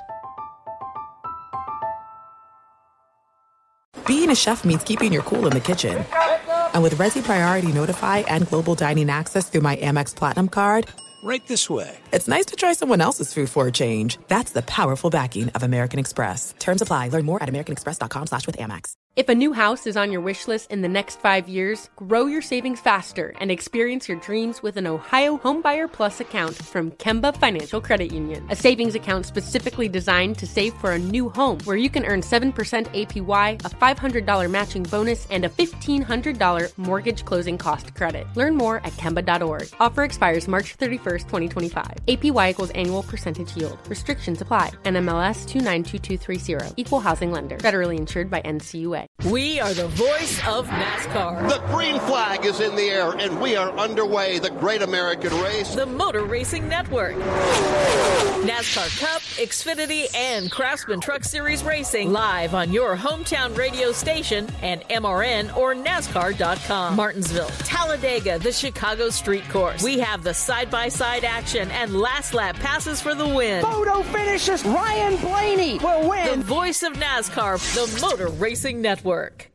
Being a chef means keeping your cool in the kitchen. And with Resi Priority Notify and Global Dining Access through my Amex Platinum card, right this way. It's nice to try someone else's food for a change. That's the powerful backing of American Express. Terms apply. Learn more at americanexpress.com/withAmex. If a new house is on your wish list in the next 5 years, grow your savings faster and experience your dreams with an Ohio Homebuyer Plus account from Kemba Financial Credit Union. A savings account specifically designed to save for a new home, where you can earn 7% APY, a $500 matching bonus, and a $1,500 mortgage closing cost credit. Learn more at Kemba.org. Offer expires March 31st, 2025. APY equals annual percentage yield. Restrictions apply. NMLS 292230. Equal housing lender. Federally insured by NCUA. We are the voice of NASCAR. The green flag is in the air, and we are underway. The Great American Race. The Motor Racing Network. NASCAR Cup, Xfinity, and Craftsman Truck Series Racing live on your hometown radio station and MRN or NASCAR.com. Martinsville, Talladega, the Chicago Street Course. We have the side-by-side action and last lap passes for the win. Photo finishes. Ryan Blaney will win. The voice of NASCAR, the Motor Racing Network.